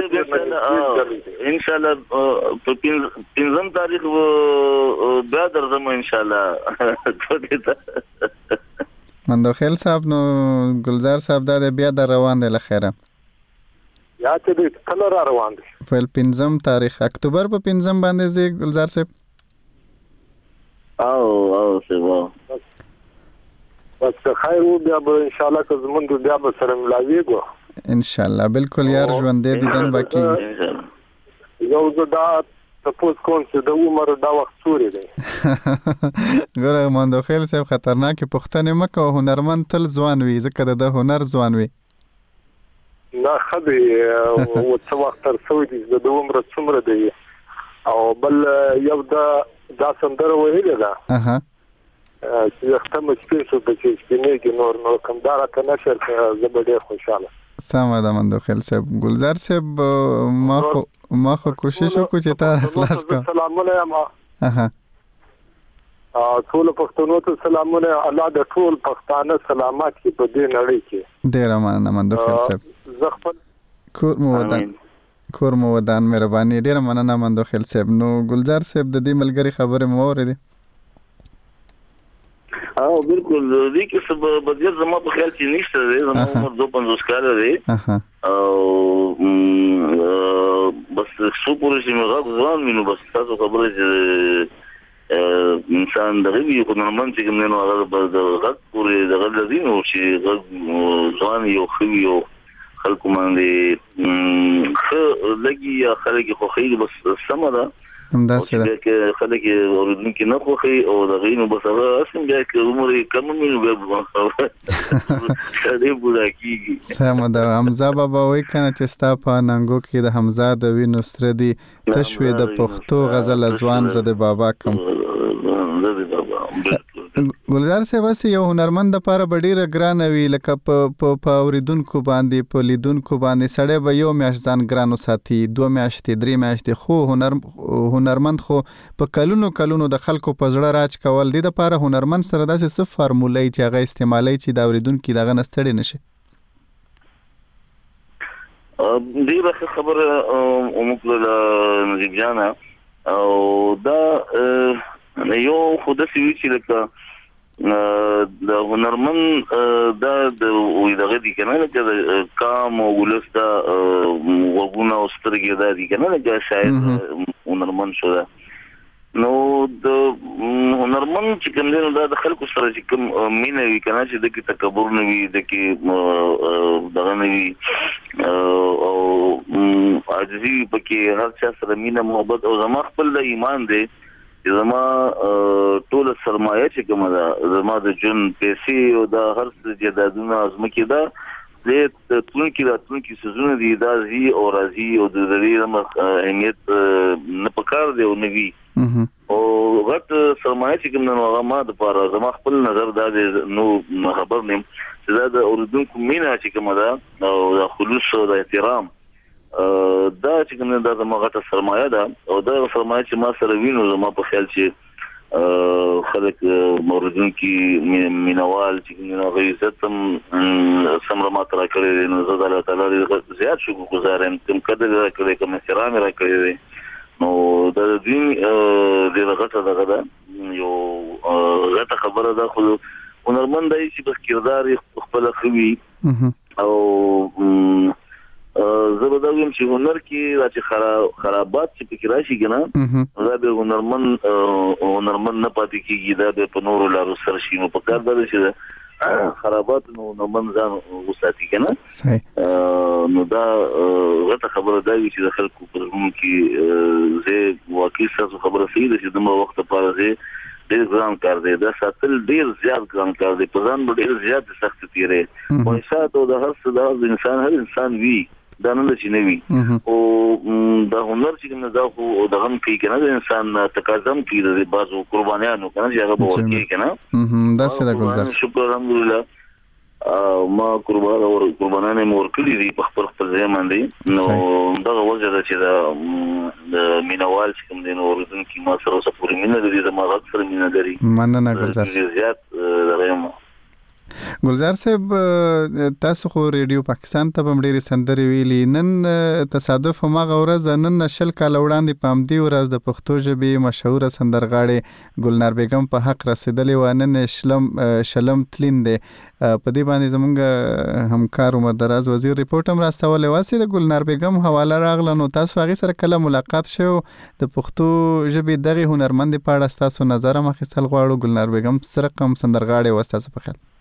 ان شاء الله په 5 تاریخ بیا درځم ان شاء الله کوټه ته. مندوخیل صاحب نو ګلزار صاحب دا بیا در روان دی لخيره. یا ته دې کله را روان دي؟ په 5 تاریخ اکتوبر په 5 باندې زی ګلزار صاحب. او سبا بس خیر و بیا به ان شاء الله که زمونږ بیا به سره ملاویږو ان شاء الله. بالکل یار ژوندې دیدن باقی یو دا تاسو کوم چې د عمر دا وخت سوري دی. ګوره مندوخیل صاحب خطرناک پښتنه مکه هنرمند تل ځوان وي ځکه د هنر ځوان وي. نه خدي او څو وخت تر څو دي د عمر څومره دی او بل یو دا سندره ویل ده. چې ختم سپیشل د چې نور کمدار ته نشر زبده خوشاله. سم ده مندوخیل صاحب. ګلزار صاحب ما خو کوشش وکړ چې تار خلاص کړم. سلامونه ما ټول پښتنو ته سلامونه. الله د ټول پښتانه سلامات کی په دې نړۍ کې. ډیر مننه مندوخیل صاحب. زغفل کور مو ودان مهرباني. ډیر مننه مندوخیل صاحب. نو ګلزار صاحب د دې ملګری خبره مو اورېده؟ بالکل دې کې څه بدیل زما په خیال کې نشته دی. زما عمر 52 کال دی او بس څو پورې چې موږ ځوان وینو بس تاسو خبره چې انسان دغه یو نورمال چې موږ نو هغه د غږ پورې دغه لذین او چې ځوان یو خو یو خلکو باندې لګي یا خلک خو خیر بس سم ده همدا څه ده چې خلک اوریدونکو نه خوخي او دغه نو بس هغه اسم بیا چې عمر کم مینو بیا شاده بودا کیږي. سم ده. حمزه بابا وای کنه چې ستا په ننګو کې د حمزه د وینو سره دی تشوي د پښتو غزل ځوان زده بابا کم. ګلزار صاحب یو هنرمند لپاره ډیره ګران وی لکه په اوریدونکو باندې په لیدونکو باندې سړی به یو میاشت ځان ګرانو ساتي 2 میاشتې 3 میاشتې خو هنرمند خو په کلونو د خلکو په زړه راج کول دي. د لپاره هنرمند سره داسې څه فارمولې چې هغه استعمالي چې د اوریدونکو دغه نستړي نشي. ډیره خبره ومکله نجیب جانا او دا یو خود سوي چې لکه د هنرمند دا د دغه دي کنه چې کام او ولستا وګونه او سترګې دا دي کنه چې شاید هنرمند شو دا نو د هنرمند چې کوم دی دا د خلکو سره چې کوم مینه وي کنه چې د کی تکبر نه وي د کی دغه نه وي او عاجزي پکې هر چا سره مینه محبت او زما خپل د ایمان دی چې زما ټول سرمایه چې کومه ده زما د جون پیسې او د هر څه جدادونه ازمکه ده د تونکي سيزونه دي دا زی او راضي او د دې اهمیت نه پکار دی او نوي او غټ سرمایه چې کوم نو هغه ما د پاره زما خپل نظر دا نو خبر نیم چې دا د اوردونکو مینا چې کوم ده او د خلوص او د احترام دا چې کوم دا زما غټ سرمایه ده او دا سرمایه چې ما سره وینو زما په خیال چې خلک موردون کې مینوال چې نو غیزتم سمره ماتره کړی نو زه د الله تعالی زیات شکر گزارم کوم قدر را کړی کوم احترام را کړی نو د دې د غټه دغه ده یو غټه خبره ده خو هنرمند دی چې په کردار خپل خوي او زبرداویم چې هنر کې راځي خرابات چې فکر راشي کنه دا به هنرمند نه پاتې کیږي دا به په نورو لارو سره شي نو په کار ده چې خرابات نو هنرمند ځان وساتي کنه نو دا غته خبره دا چې د خلکو په روم کې زه واقعي څه خبره سي چې دمو وخت لپاره زه ډېر ګران کار دی دا ساتل ډېر زیات ګران کار دی په ځان ډېر زیات سخت تیرې او شاته د هر څه د هر انسان وی دا نه چې نه وي او دا هنر چې نه دا خو د غم کې کنه د انسان تقاضم کې د بازو قربانیانو کنه چې هغه ورکی کنه دا څه د ګلزار شکر الحمدلله ما قربانانه مور کړی دي په خپل ځای باندې نو دا وجه ده چې د مینوال چې کوم دین اوردون کې ما سره اوسه پوری مینه لري د ما غږ سره مینه لري مننه ګلزار زیات درېم ګلزار صاحب تاسو خو ریډیو پاکستان ته هم ډېری سندري ویلي نن تصادف ماغه ورځ نن نشل کال وړاندې پام دی ورځ د پښتو ژبې مشهور سندرغاړي ګلنار بیگم په حق رسیدلې و نن شلم تلین دی په دې باندې زمونږ همکار عمر دراز وزیر ریپورت هم راستولې واسي د ګلنار بیگم حواله راغله نو تاسو هغه سره کله ملاقات شو د پښتو ژبې دغه هنرمند په اړه تاسو نظر مخسل غواړو ګلنار بیگم سره کوم سندرغاړي واسطه په خیال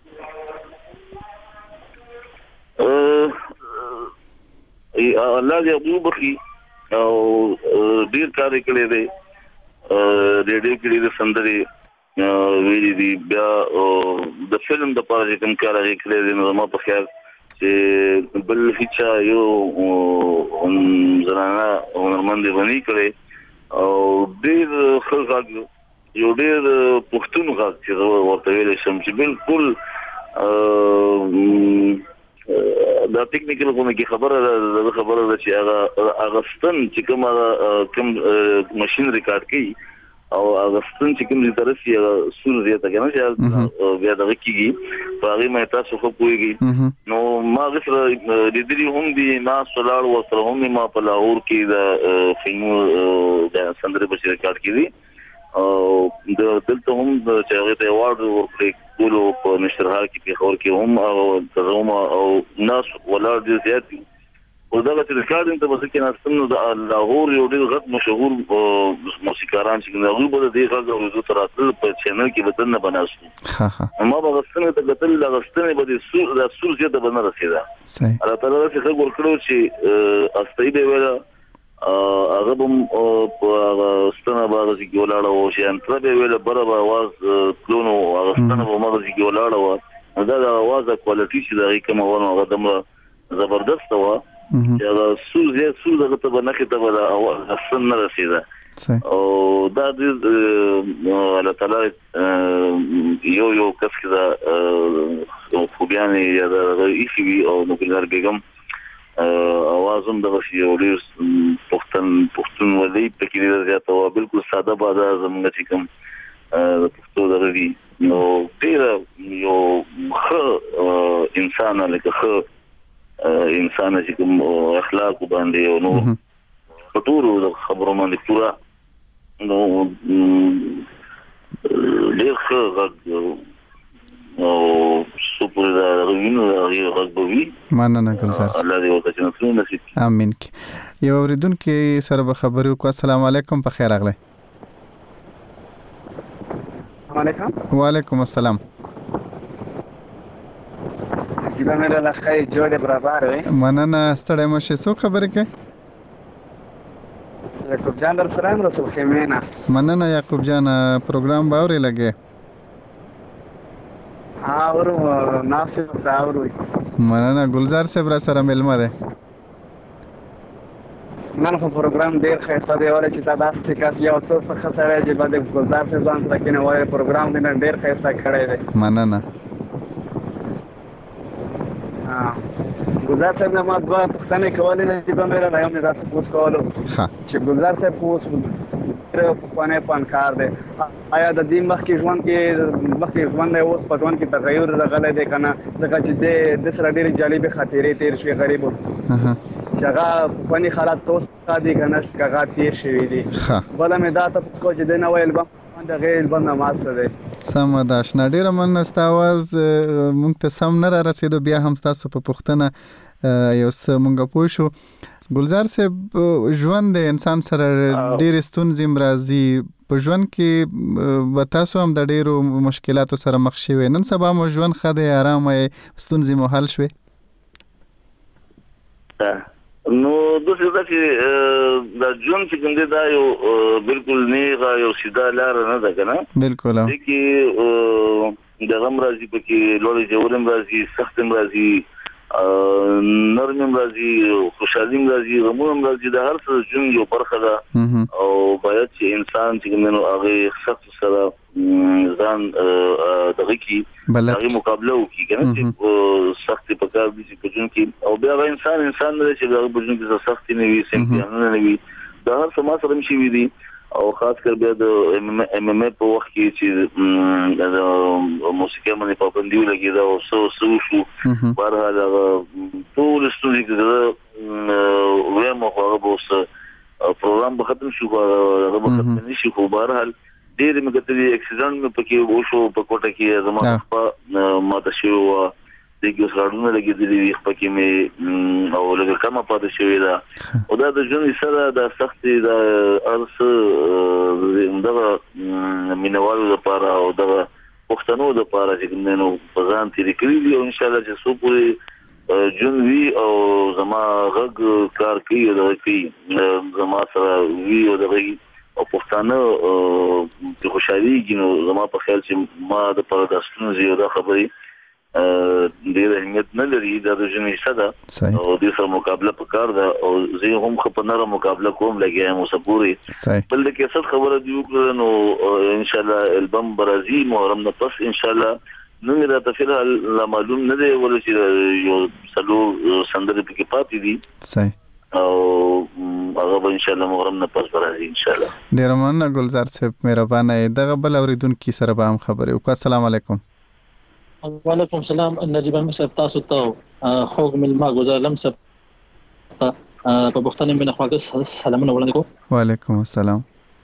الله دې ابو بخي او ډیر کار کړی دی ریډیو کې د سندري ویلي دی بیا د فلم د پاره کوم کار کړی دی نو ما په خیال چې بل هیڅ یو زنانه هنرمند باندې کړی او ډیر خلک یو ډیر پښتون غږ چې ورته ویل شم چې بالکل دا ټیکنیکل کومه کی خبره ده چې اغستن چې کوم ماشين ریکارډ کوي او اغستن چې کوم درسي سور زیاته کنه چې بیا دغه کیږي په هغه مې تاسو خو کویږي نو ما غسر د دې هم دي ناس ولار وسره هم ما په لاهور کې د فلمو د سندره بشي ریکارډ کړي او د دلته هم چې هغه ته ایوارډ ورکړي ټولو په نشرها کې په خور کې هم او ترجمه او ناس ولر دي زیات او دا چې ریکارډینګ ته وسه کې ناستنو د لاهور یو ډېر غټ مشهور موسیقاران چې هغه په دې غږ او زو تراتل په چینل کې بدن نه بناستو ما به غسنه ته قتل غسنه به د سور زیاته بنه رسیدا صحیح الله تعالی چې خبر ورکړو چې استایده ویلا هغه هم په ستنه باندې کې ولاړ او چې انتره به ویل برابر आवाज کلونو هغه ستنه په مغز کې ولاړ او دا د आवाज کوالټي چې دغه کوم ونه هغه دمه زبردست و چې هغه سوز دغه ته نه کې ته د आवाज ستنه رسیدا او دا د الله تعالی یو کس کې دا خوبیان یا د ایفي او نو ګلنار بیگم اوازم د وشي او ډیر پښتون ولې په کې د زیاته او بالکل ساده باده زموږ چې کوم د پښتو دغوی نو ډیر یو انسان لکه انسان چې کوم اخلاق باندې او نو ټول خبرو باندې پورا نو ډیر ښه او سپور دا غوینو غوږبوي مننه ګلزار الله دې وکړي نو نصیب امين یو اوریدونکو سره به خبرو کو السلام علیکم په خیر اغله السلام علیکم. وعلیکم السلام. جیبه مې له خیر جوړې برابر وي. مننه ستړی مشه. څو خبرې کوي؟ یعقوب جان در سره هم رسول خیمه. مننه یعقوب جان، پروګرام باورې لګي. اورو نافع اورو. مننه. ګلزار صاحب را سره ملما ده. نن خو پروګرام ډیر ښه دی ولې چې تاسو چې کاس یو څه څه سره چې باندې ګلزار صاحب ځان سره کینه وایي پروګرام دې ډیر ښه کړی دی. مننه. ګلزار صاحب ما دوه پوښتنې کولې چې به مې راځم نه تاسو پوښتنه کولو چې ګلزار صاحب په پانه کار دی. آیا د دې مخکې ژوند کې اوس په ژوند کې تغیر راغلی دی کنه؟ ځکه چې د سره ډېرې جالبې خاطرې تیر شوې غریبو چې هغه فني حالات اوس دي کنه چې هغه تیر شوي دي. بله مې دا تاسو کو چې د نوې البم د غیر البم نماز څه دی؟ سم ده آشنا، ډېره مننه. ستا اواز مونږ ته سم نه را رسېدو، بیا هم ستاسو په پوښتنه یو څه مونږ پوه شو. ګلزار صاحب، ژوند د انسان سره ډېرې ستونزې راځي. په ژوند کې به تاسو هم د ډېرو مشکلاتو سره مخ شوي. نن سبا مو ژوند ښه دی، ارامه یې، ستونزې مو حل شوې؟ نو داسې ده چې دا ژوند چې کوم دی دا یو بالکل نیغه یو سیده لاره نه ده که نه؟ بالکل. دې کې دغه هم راځي، پکې لوړې ژورې هم راځي، سخت هم راځي، نرم هم راځي، خوشحالي هم راځي، غمونه هم راځي. د هر څه ژوند یو برخه ده او باید چې انسان چې کوم دی نو هغې سخت سره ځان دغه کړي، هغې مقابله وکړي که نه چې سختې په کار دي چې په ژوند کې. او بیا هغه انسان نه دی چې هغه په ژوند کې سختې نه وي، امتحانونه نه وي. دا هر څه ما سره هم شوي دي. او خاص کر بیا د MMA په وخت کې چې د موسیقۍ باندې پابندي ولګېده او څه وشو، بهرحال هغه ټول ستونزې چې زه ویم خو هغه به اوس پروګرام به ختم شو، هغه به ختم نه شي. خو بهرحال ډېرې مې کتلې، اکسیډنټ مې پکې وشو په کوټه کې، زما خپه ماته شوې وه، دې کې اوس راډونه لګېدلي وي خپه کې مې، او لږه کمه پاتې شوې ده. او دا د ژوند حصه ده، دا سختې د هر څه دغه مینهوالو دپاره او دغه پښتنو دپاره چې کوم دی نو په ځان تېرې کړي دي. او انشاءالله چې څو پورې ژوند وي او زما غږ کار کوي او دغه کوي، زما سره وي او دغه او پښتانه چې خوشحالېږي، نو زما په خیال چې ما دپاره دا ستونزې او دا خبرې ډېر اهمیت نه لري. دا د ژوند حصه ده او دې سره مقابله پکار ده. او زه هم ښه په نره مقابله کوم لګیا یم اوسه پورې. بل د کیسټ خبره دې وکړه نو انشاءالله البم به راځي محرم نه پس انشاءالله. نوم یې راته فلحال لا معلوم نه دی، ولې چې یو څلور سندرې پکې پاتې دي او هغه به انشاءالله محرم نه پس به راځي انشاءالله. ډېره مننه ګلزار صاحب، مهربانه یې. دغه بل اورېدونکي سره به هم خبرې وکړو. السلام علیکم. وعلیکم السلام. نجیب احمد صاحب، تاسو ته خوږ مېلمه ګلزار علم صاحب په پوښتنې مې نه خواږه سلامونه وړاندې کوم. وعلیکم السلام.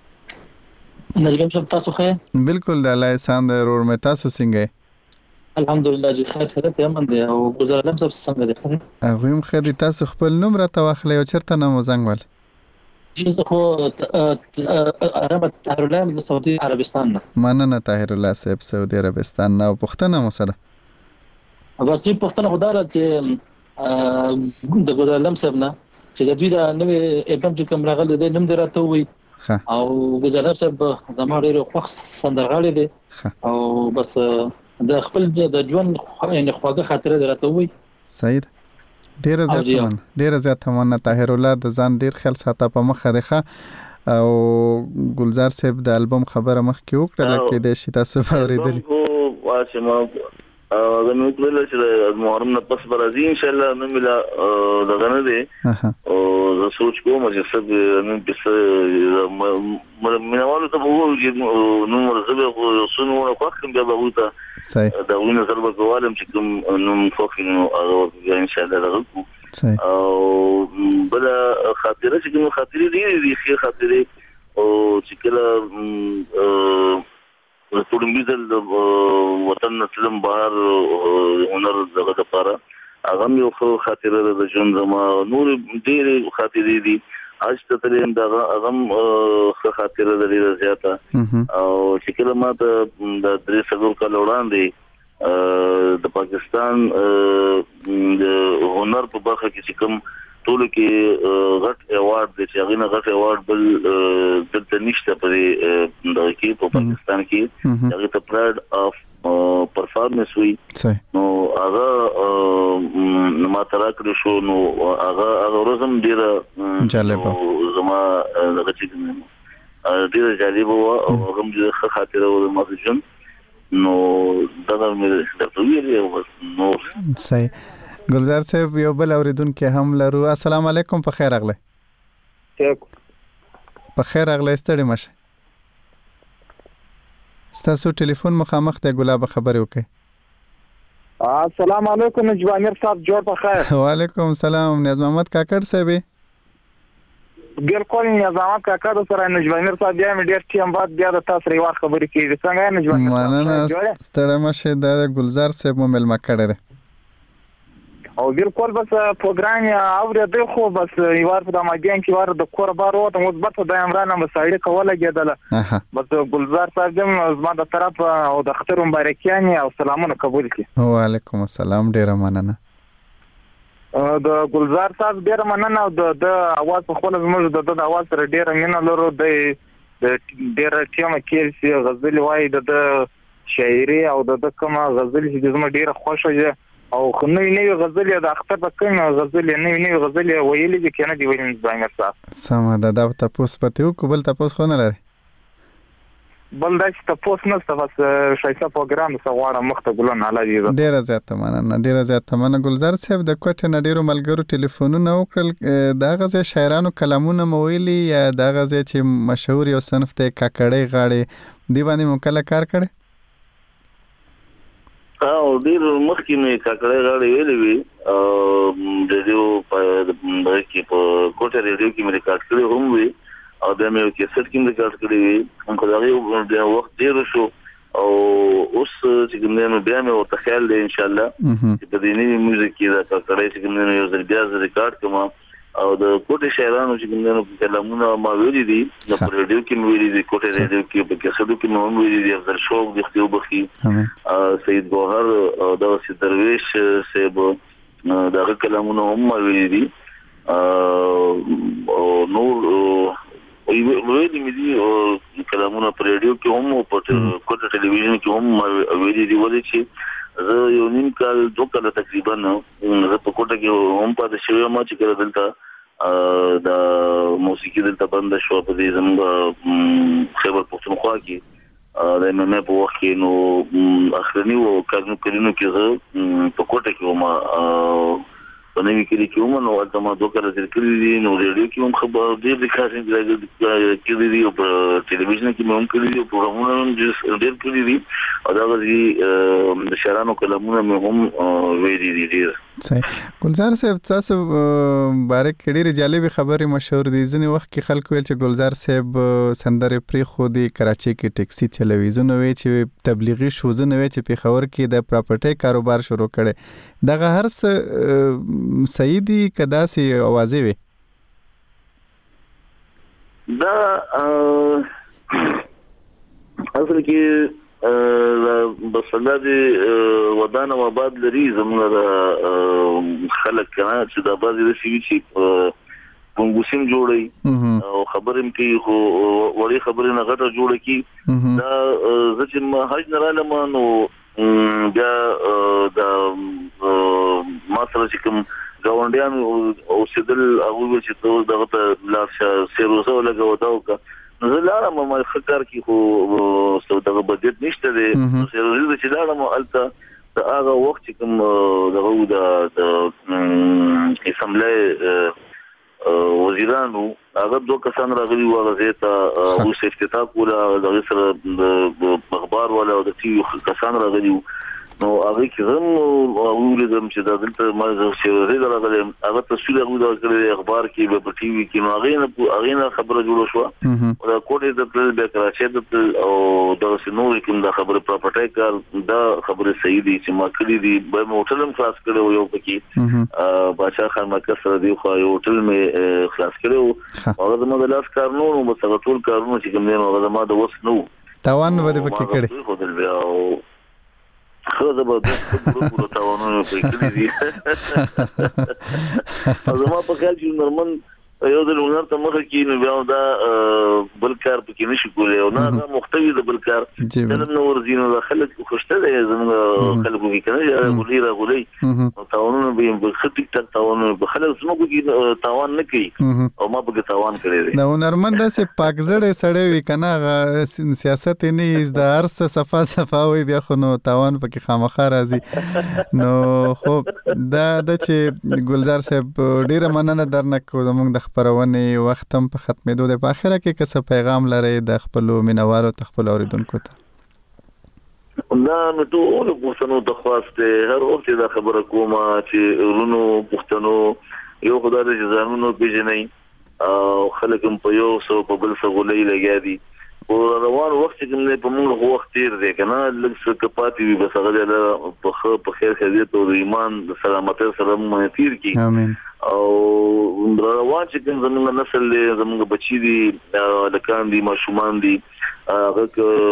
نجیب احمد صاحب، تاسو ښه؟ بالکل د الله احسان دی ورور مې. تاسو څنګه یې؟ الحمدلله جی خیر خیرت امن دی. او ګلزار علم صاحب څنګه دی؟ هغوی هم ښه دي. تاسو خپل نوم راته واخلئ او چېرته نه مو زنګ ول؟ جی زه خو رحمت طاهرالله د سعودي عربستان نه. مننه طاهرالله صاحب، سعودي عربستان نه. او پوښتنه مو څه ده؟ بس دې پوښتنه خو دا ده چې د ګلزار علم صاحب نه چې د دوی د نوې البم چې کوم راغلی دی نوم دې راته ووایي. او ګلزار علم صاحب زما ډېر خوښ سندرغاړی دی او بس د خپل د ژوند یعنې خواږه خاطره دې راته ووایي. صحیح ده. ډیره زیاته مننه طاهرالله، د ځان ډیر خیال ساته په مخه دی ښه. او ګلزار صاحب د البم خبره مخکې وکړله، کېدای شي تاسو به اورېدلي. هغه مې وکړله چې د محرم نه پس به راځي انشاءالله. نوم یې لا دغه نه دی او زه سوچ کوم چې څه نوم پې څه مینهوالو ته به ووایو چې نوم زه به خو یو څو نومونه خوښ کړم، بیا به هغوی ته د هغوی نظر به کوالم چې کوم نوم خوښ وي نو هغه بیا انشاءالله دغه کړو. او بله خاطره چې کوم خاطرې ډېرې دي ښې خاطرې. او چې کله ټولنیز د وطن نه تلم بهر هنر دغه دپاره، هغه هم یو ښه خاطره ده د ژوند زما. نورې ډېرې خاطرې دي اج ته ترين دا غم خاطر لري زیاته او چې کله ما د 3 کال وړاندې د پاکستان د هنر په برخه کې چې کوم ټول کې غټ ایوارډ د چاغینه غټ ایوارډ بل دلته نشته په دغه کې په پاکستان کې هغه ته پراید اف پرفارمنس وی نو هغه ما تراکړ شو نو هغه ورځم ډیره جالب زما دغه چې ډیره جالب و او هم د خاطره و مازجن نو دغه مې درته ویلې نو صحیح ګلزار صاحب یو بل اوریدونکو هم لرو السلام علیکم په خیر اغله په خیر اغله ستړي مشه ستاسو ټلیفون مخامخ ته ګلاب خبرې وکي السلام علیکم نجوانیر صاحب جوړ په خیر وعلیکم السلام نیاز محمد کاکړ صاحب بالکل نیاز محمد کاکړ سره نجوانیر صاحب بیا مې ډیر ټیم بعد بیا د تاسو ریوار خبرې کیږي څنګه نجوانیر مننه ستړي مشه د ګلزار صاحب مو ملما کړی او بالکل بس پروګرام اورېدل خو بس یوار په دماګین کې واره د کور بار وته مثبت د عمران مسایل کوله کېدله بس ګلزار صاحب دم زما د طرف او د اختر مبارکیان او سلامونه قبول کړي وعلیکم السلام ډیر مننه د ګلزار صاحب ډیر مننه او د اواز په خپل زموږ د اواز سره ډیر مینه لرو د ډیر ټیم کې غزل وای د شاعري او د کومه غزل چې زما ډیر خوښه او نوې غزل د اختر په کومه غزل نوې غزل ویلې چې کنه دی ویل زاینر صاحب سم دا تاسو پته کو بل تاسو خو نه لري بل دا چې تاسو نه تاسو شایسته پروګرام سره مخته ګلون علاوه ډیره زیاته مننه ګلزار صاحب د کوټه نډیرو ملګرو ټلیفونونه وکړل دا غزه شاعرانو کلامونه مویلي یا دا غزه چې مشهور یو صنف ته کاکړې غاړي دی باندې مکله کار کړي او ډیر مخکې مې کاکړې غاړي ویلې وی ریډیو په کې په کوټه ریډیو کې مې ریکارډ کړی هم وی او د مې کې سټ کې ریکارډ کړی وی انکو دا یو وخت ډیر شو او اوس چې ګمنه بیا مې ورته خیال دی ان شاء الله چې په دې نوې میوزیک کې دا کاکړې چې ګمنه یو ځل بیا ریکارډ کوم او د کوټه شاعرانو چې ګمنه کلامونه ما ویلي دي د ریډیو کې مې ویلي دي کوټه ریډیو کې په کیسټو کې مې ویلي دي افضل شوق د اختیو بخي سید ګوهر او د سید درویش صاحب دا کلامونه هم ویلي دي او نور ویلي مې دي کلامونه په ریډیو کې هم او په کوټه ټلویزیون کې هم ویلي دي ولې چې زه یو نیم کال 2 کال تقریبا زه په کوټه کې هم پاتې شوم ما چې کړه دلته د موسیقي دلته بند شو په دې زموږ خیبر پختونخوا کې د مې په وخت کې نو اخرنی و کارونو کې زه په کوټه کې وم په نوې کې کوم نو البته ما 2 کال تیر کړی دي نو ریډیو کې هم خبر ډېر ښه کړی دي او په ټلویزیون کې هم کړی دي پروګرامونه هم ډېر کړی دي او دا غوږی د شعرانو کلمونه هم ویلي دي ډېر صحیح ګلزار صاحب تاسو بارک ډېر جالب خبرې مشهور دي ځنی وخت کې خلک ویل چې ګلزار صاحب سندره پری خو دی کراچي کې ټیکسي چلوي زنه وی چې تبلیغي شوزنه وی چې په خبر کې د پراپرټي کاروبار شروع کړي دغه هر څه صحیح دي کدا سي اوازې وي دا اصل کې بس الله دې ودان او آباد لري زموږ خلک کنه چې د بازي د سی وی چې پونګوسیم جوړي او خبرم کې خو وړي خبرې نه غټه جوړه کی دا چې ما حج نه رالم نو بیا دا ما سره چې کوم ګاونډیان او سیدل هغه چې دغه لا سیروزه لګاو دا زه لارم ما خکر کې خو دغه بجټ نشته دی سیروزه چې لارم الته دا هغه وخت کوم دغه د اسمبلی وزیرانو هغه دوه کسان راغلي و هغه ته او افتتاح کوله دغه سره اخبار ولا د ټي کسان راغلي نو هغه کې هم اوریدم چې دا دلته ما چې زه راغلی هغه تصویر هغه کړی اخبار کې په ټي وي کې نو هغه نه خبره جوړه شو او دا کوټه د پل د کراچۍ د او د سنوري کوم دا خبره پراپرټي کار دا خبره صحیح دي چې ما کړی دي به هوټلم خلاص کړو یو پکې بادشاہ خان مکه سره دی خو یو هوټل مې خلاص کړو هغه د مدلاس کار نو مستغل کارونه چې کوم نه هغه ما د وس نو تاوان ودی پکې کړی خو دا به د ټول تاوانونه پکې کړی دي او ما په خیال چې نورمن یو د لونر ته مخ کې نو بیا دا بل کار پکې نشي کولای او نه دا محتوی د بل کار د نور زینو د خلک خوشته دي زموږ خلکو کې کنه غولي او تاوانونه به په خټک تک تاوانونه په خلک زموږ کې تاوان نه کوي او ما به تاوان کړی دي نو نورمن دا سه پاکزړې سړې وی کنه سیاست نه از د ارس صفه وي بیا خو نو تاوان پکې خامخا راځي نو خو دا د چې ګلزار صاحب ډیره مننه درنه کو زموږ د خبرونه وخت هم په ختمېدو ده. په اخره کې څه پیغام لري د خپل مینوالو خپل اوریدونکو ته؟ دا نو ټول پښتنو ته خواسته هر وخت دا خبره کومه چې ورونو پښتنو یو خدای دې ځانونو پیژنې او خلک هم په یو سو په بل څه غولې لګیا دي او روان وخت کې نه په موږ وخت تیر دی کنه لږ څه کپاتې وي بس هغه له په خیر خیریت او ایمان د سلامتی سره مونږ تیر کی امين او روان چې کوم زموږ نسل زموږ بچی دي لکان دي ماشومان دي هغه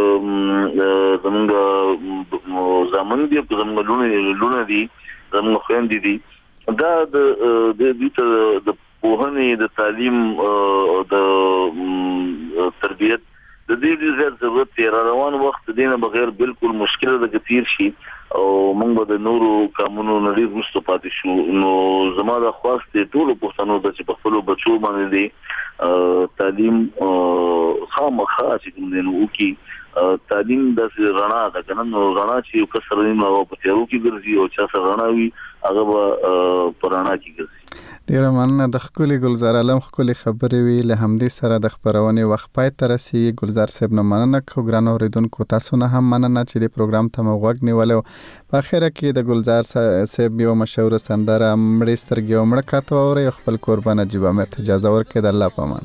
زموږ زمون دي زموږ لونه دي زموږ خويندې دي دا د دې د پوهنې د تعلیم او د تربیت د دې زیات ضرورت دی. روان وخت دینه بغیر بالکل مشکل ده کثیر شي او موږ د نورو قانونو نړۍ مستو پاتې شو نو زما د خواسته ټول پښتنو د چې په خپل بچو باندې دي تعلیم خامخا چې کوم نو کی تعلیم د رڼا د کنه رڼا چې یو کسر نه په تیرو کې ګرځي او چې سره رڼا وي هغه په رڼا کې ګرځي. ډیره مننه د خولي ګلزار عالم خولي خبرې وی له همدې سره د خبرونه وخت پای تر رسي. ګلزار صاحب نه مننه کو ګران اوریدونکو تاسو نه هم مننه چې د پروګرام ته موږ نیولو. په اخره کې د ګلزار صاحب یو مشهور سندره مړې سترګې او مړ کاته اوري خپل قربان جيبه مې اجازه ورکړه د الله پامان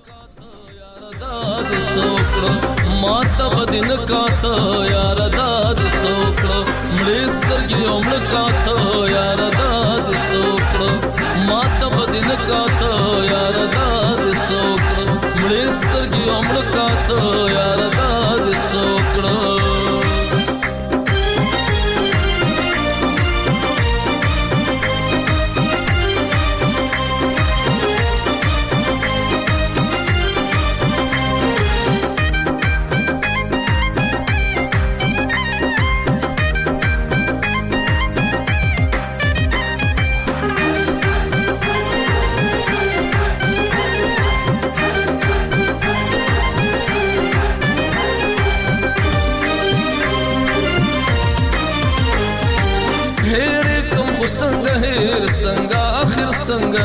ماته بدن کاته یار داد سوکړه مړې سترګې او مړ کاته یار داد سوکړه ماته بدن کاته یار داد سوکړه مړې سترګې او مړ کاته یار داد سوکړه څنګه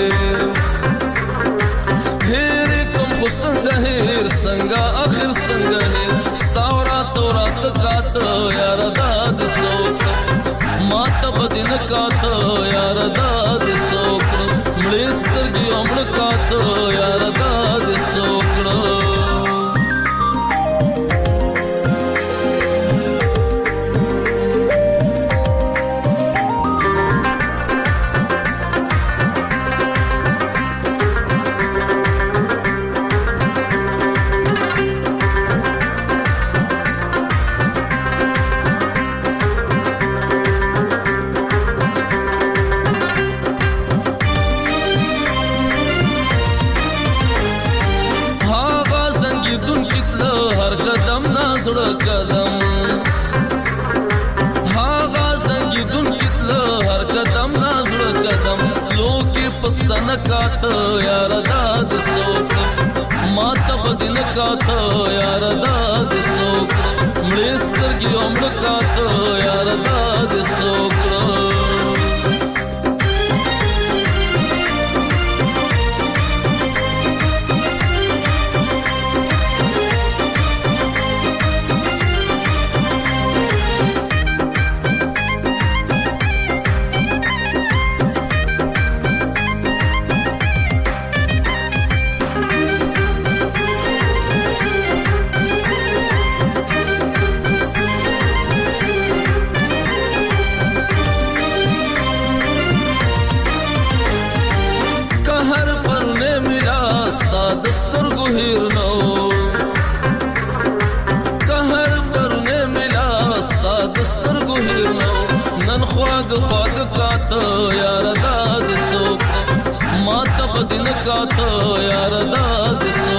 هېر کوم خو څنګه هېر څنګه اخر څنګه هېر ستاورا تورات کاته یار داد سوک ماته بدن کاته یار داد سوک مړې سترګې امړ کاته یار داد سوکړه پستانه کاته یار داد سوک ماته بدن کاته یار داد سوک مړې سترګې او مړ کاته یار داد سوکړه سترګو هیر نو قهر پرنه ملا ستا سترګو هیر نو نن خواږ کاته یار داد سوک ما ته بدن کاته یار داد